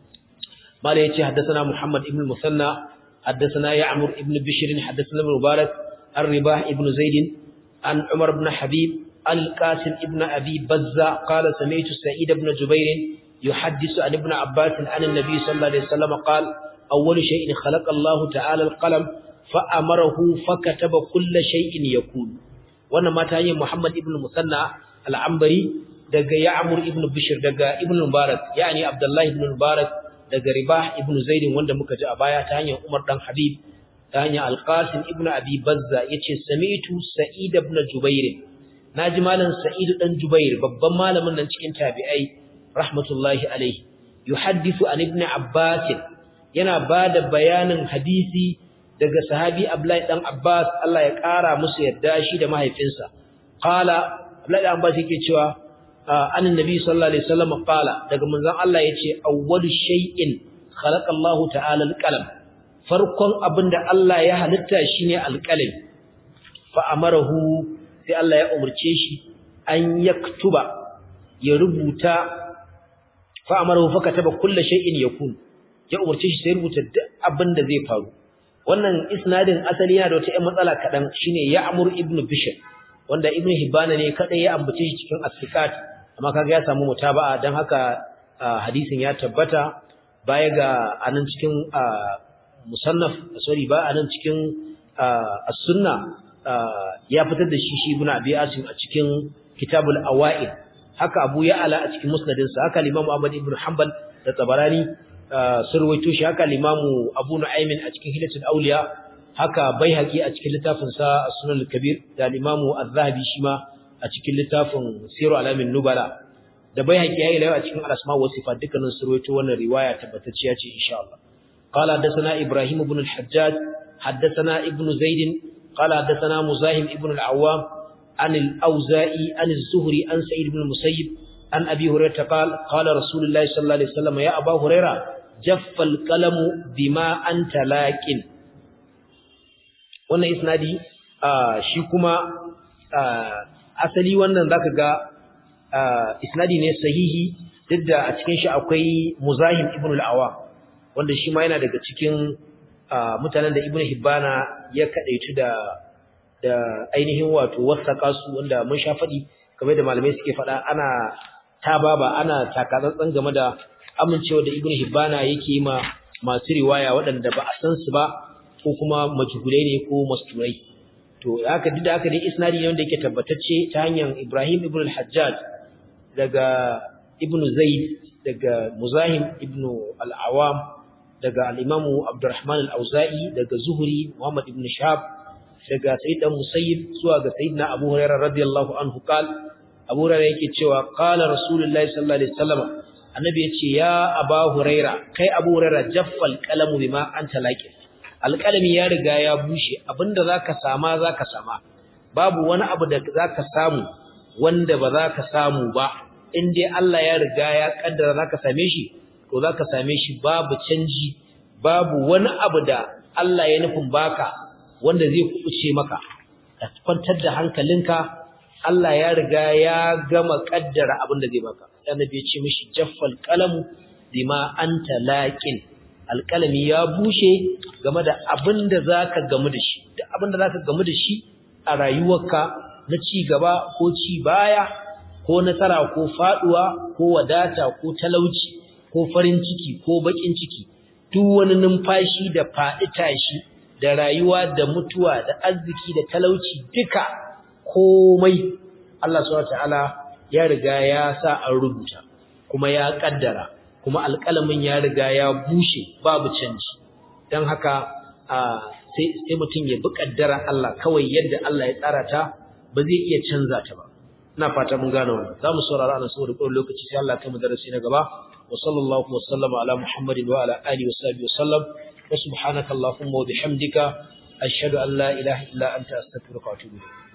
mala yace haddathana Muhammad ibn Musanna haddathana Ya'mur ibn Bishr haddathana Mubarak ar-Ribah ibn Zaid an Umar ibn Habib al-Qasim ibn Abi Bazza qala sami'tu Sa'id ibn Jubair yuhaddithu an ibn Abbas an an-nabi sallallahu alaihi wasallam qala awwal shay'in khalaqa Allah ta'ala al-qalam fa amarahu fakataba kull shay'in yakun wannan mata yin Muhammad ibn Musanna al-Ambari daga Ya'mur ibn Bishr daga ibn Mubarak yani Abdullah ibn Mubarak daga Ribah ibn Zaid wanda muka ji a baya ta hanyar Umar dan Habib ta hanyar Al-Qasim ibn Abi Bazza yace sami'tu Sa'id ibn Jubair naji malam Sa'id dan Jubair babban malamin nan cikin tabi'ai rahmatullahi alaihi yuhaddithu an ibn Abbas yana bada bayanin hadisi daga sahabi Abdullah dan Abbas Allah ya kara musu yadda shi da mahaifinsa qala Abdullah dan Abbas yake cewa annabi sallallahu alaihi wasallam qala daga manzon Allah yace awwalu shay'in khalaqa Allahu ta'ala al-qalam farkon abinda Allah ya halitta shine alqalami fa amarahu sai Allah ya umurce shi an yaktuba ya rubuta fa amarahu fa kataba kullu shay'in yakun ya umurce shi sai rubuta duk abinda zai faru wannan isnadin asali yana da wata ƴan matsala kadan shine Ya'mur ibn Bishr wanda Ibn Hibban ne kadai ya ambace shi cikin as-sikat amma kaga ya samu mutaba'a dan haka hadisin ya tabbata baya ga anan cikin musannaf sorry ba anan cikin as-sunna ya fitar da shi shi Ibn Abi Asim a cikin Kitabul Awaid haka Abu Ya'la a cikin musnadin sa haka Imam Ahmad ibn Hanbal da Tabarani sun rawaito shi haka Imam Abu Nu'aym a cikin Hilatul Awliya haka Baihaqi a cikin littafin sa As-Sunan al-Kabir da Imam Az-Zahabi shi ma a cikin littafin Sirru Alamin Nubala da Baihaqi yayi lawa a cikin Al-Asma wa Sifat dukkanin su rawaito wannan riwaya tabbatacciya ce insha Allah qala hadathana Ibrahim ibn al-Hajjaj hadathana Ibn Zaid qala hadathana Muzahim ibn al-Awwam an al-Awza'i an az-Zuhri an Sa'id ibn al-Musayyib an Abi Hurairah qala qala Rasulullah sallallahu alaihi wasallam ya Abu Hurairah jaffa al-qalamu bima anta laqin wannan isnadi shi kuma asali wannan zaka ga isnadi ne sahihi duk da a cikin shi akwai Muzahim ibn al-Awwam wanda shi ma yana daga cikin mutanen da Ibn Hibbana ya kadaitu da da ainihin wato wasaka su wanda mun sha fadi kamar da malamai suke fada ana tababa ana takatsantsan game da amincewa da Ibn Hibbana yake yi ma masu riwaya waɗanda ba a san su ba ko kuma majhulai ne ko masturai to haka duk da haka dai isnadi ne wanda yake tabbatacce ta hanyar Ibrahim ibn al-Hajjaj daga Ibn Zaid daga Muzahim ibn al-Awwam daga al-Imam Abdurrahman al-Auza'i daga Zuhri Muhammad ibn Shahab daga Sayyid al-Musayyib zuwa ga Sayyidina Abu Hurairah radiyallahu anhu qal Abu Hurairah yake cewa qala Rasulullahi sallallahu alaihi wasallam annabi yace ya Abu Hurairah kai Abu Hurairah jaffal qalamu bima anta laqin alqalami ya riga ya bushe abinda zaka sama zaka sama babu wani abu da zaka samu wanda ba zaka samu ba in dai Allah ya riga ya kaddara zaka same shi to zaka same shi babu canji babu wani abu da Allah ya nufin baka wanda zai kubuce maka ka kwantar da hankalinka Allah ya riga ya gama kaddara abin da zai baka annabi ya ce mishi jaffal qalamu bima anta laqin alqalami ya bushe game da abin da zaka gamu da shi duk abin da zaka gamu da shi a rayuwarka na ci gaba ko ci baya ko nasara ko faduwa ko wadata ko talauci ko farin ciki ko bakin ciki duk wani numfashi da fadi tashi da rayuwa da mutuwa da arziki da talauci duka komai Allah subhanahu wataala ya riga ya sa an rubuta kuma ya kaddara kuma alƙalamin ya riga ya bushe babu canji dan haka sai sai mutum ya bi kaddara Allah kawai yadda Allah ya tsara ta ba zai iya canza ta ba ina fata mun gane wannan zamu saurara anan saboda kowane lokaci sai Allah ya mu darasi na gaba wa sallallahu wa sallama ala muhammadin wa ala alihi wa sahbihi wa sallam wa subhanaka allahumma wa bihamdika ashhadu an la ilaha illa anta astaghfiruka wa atubu ilayk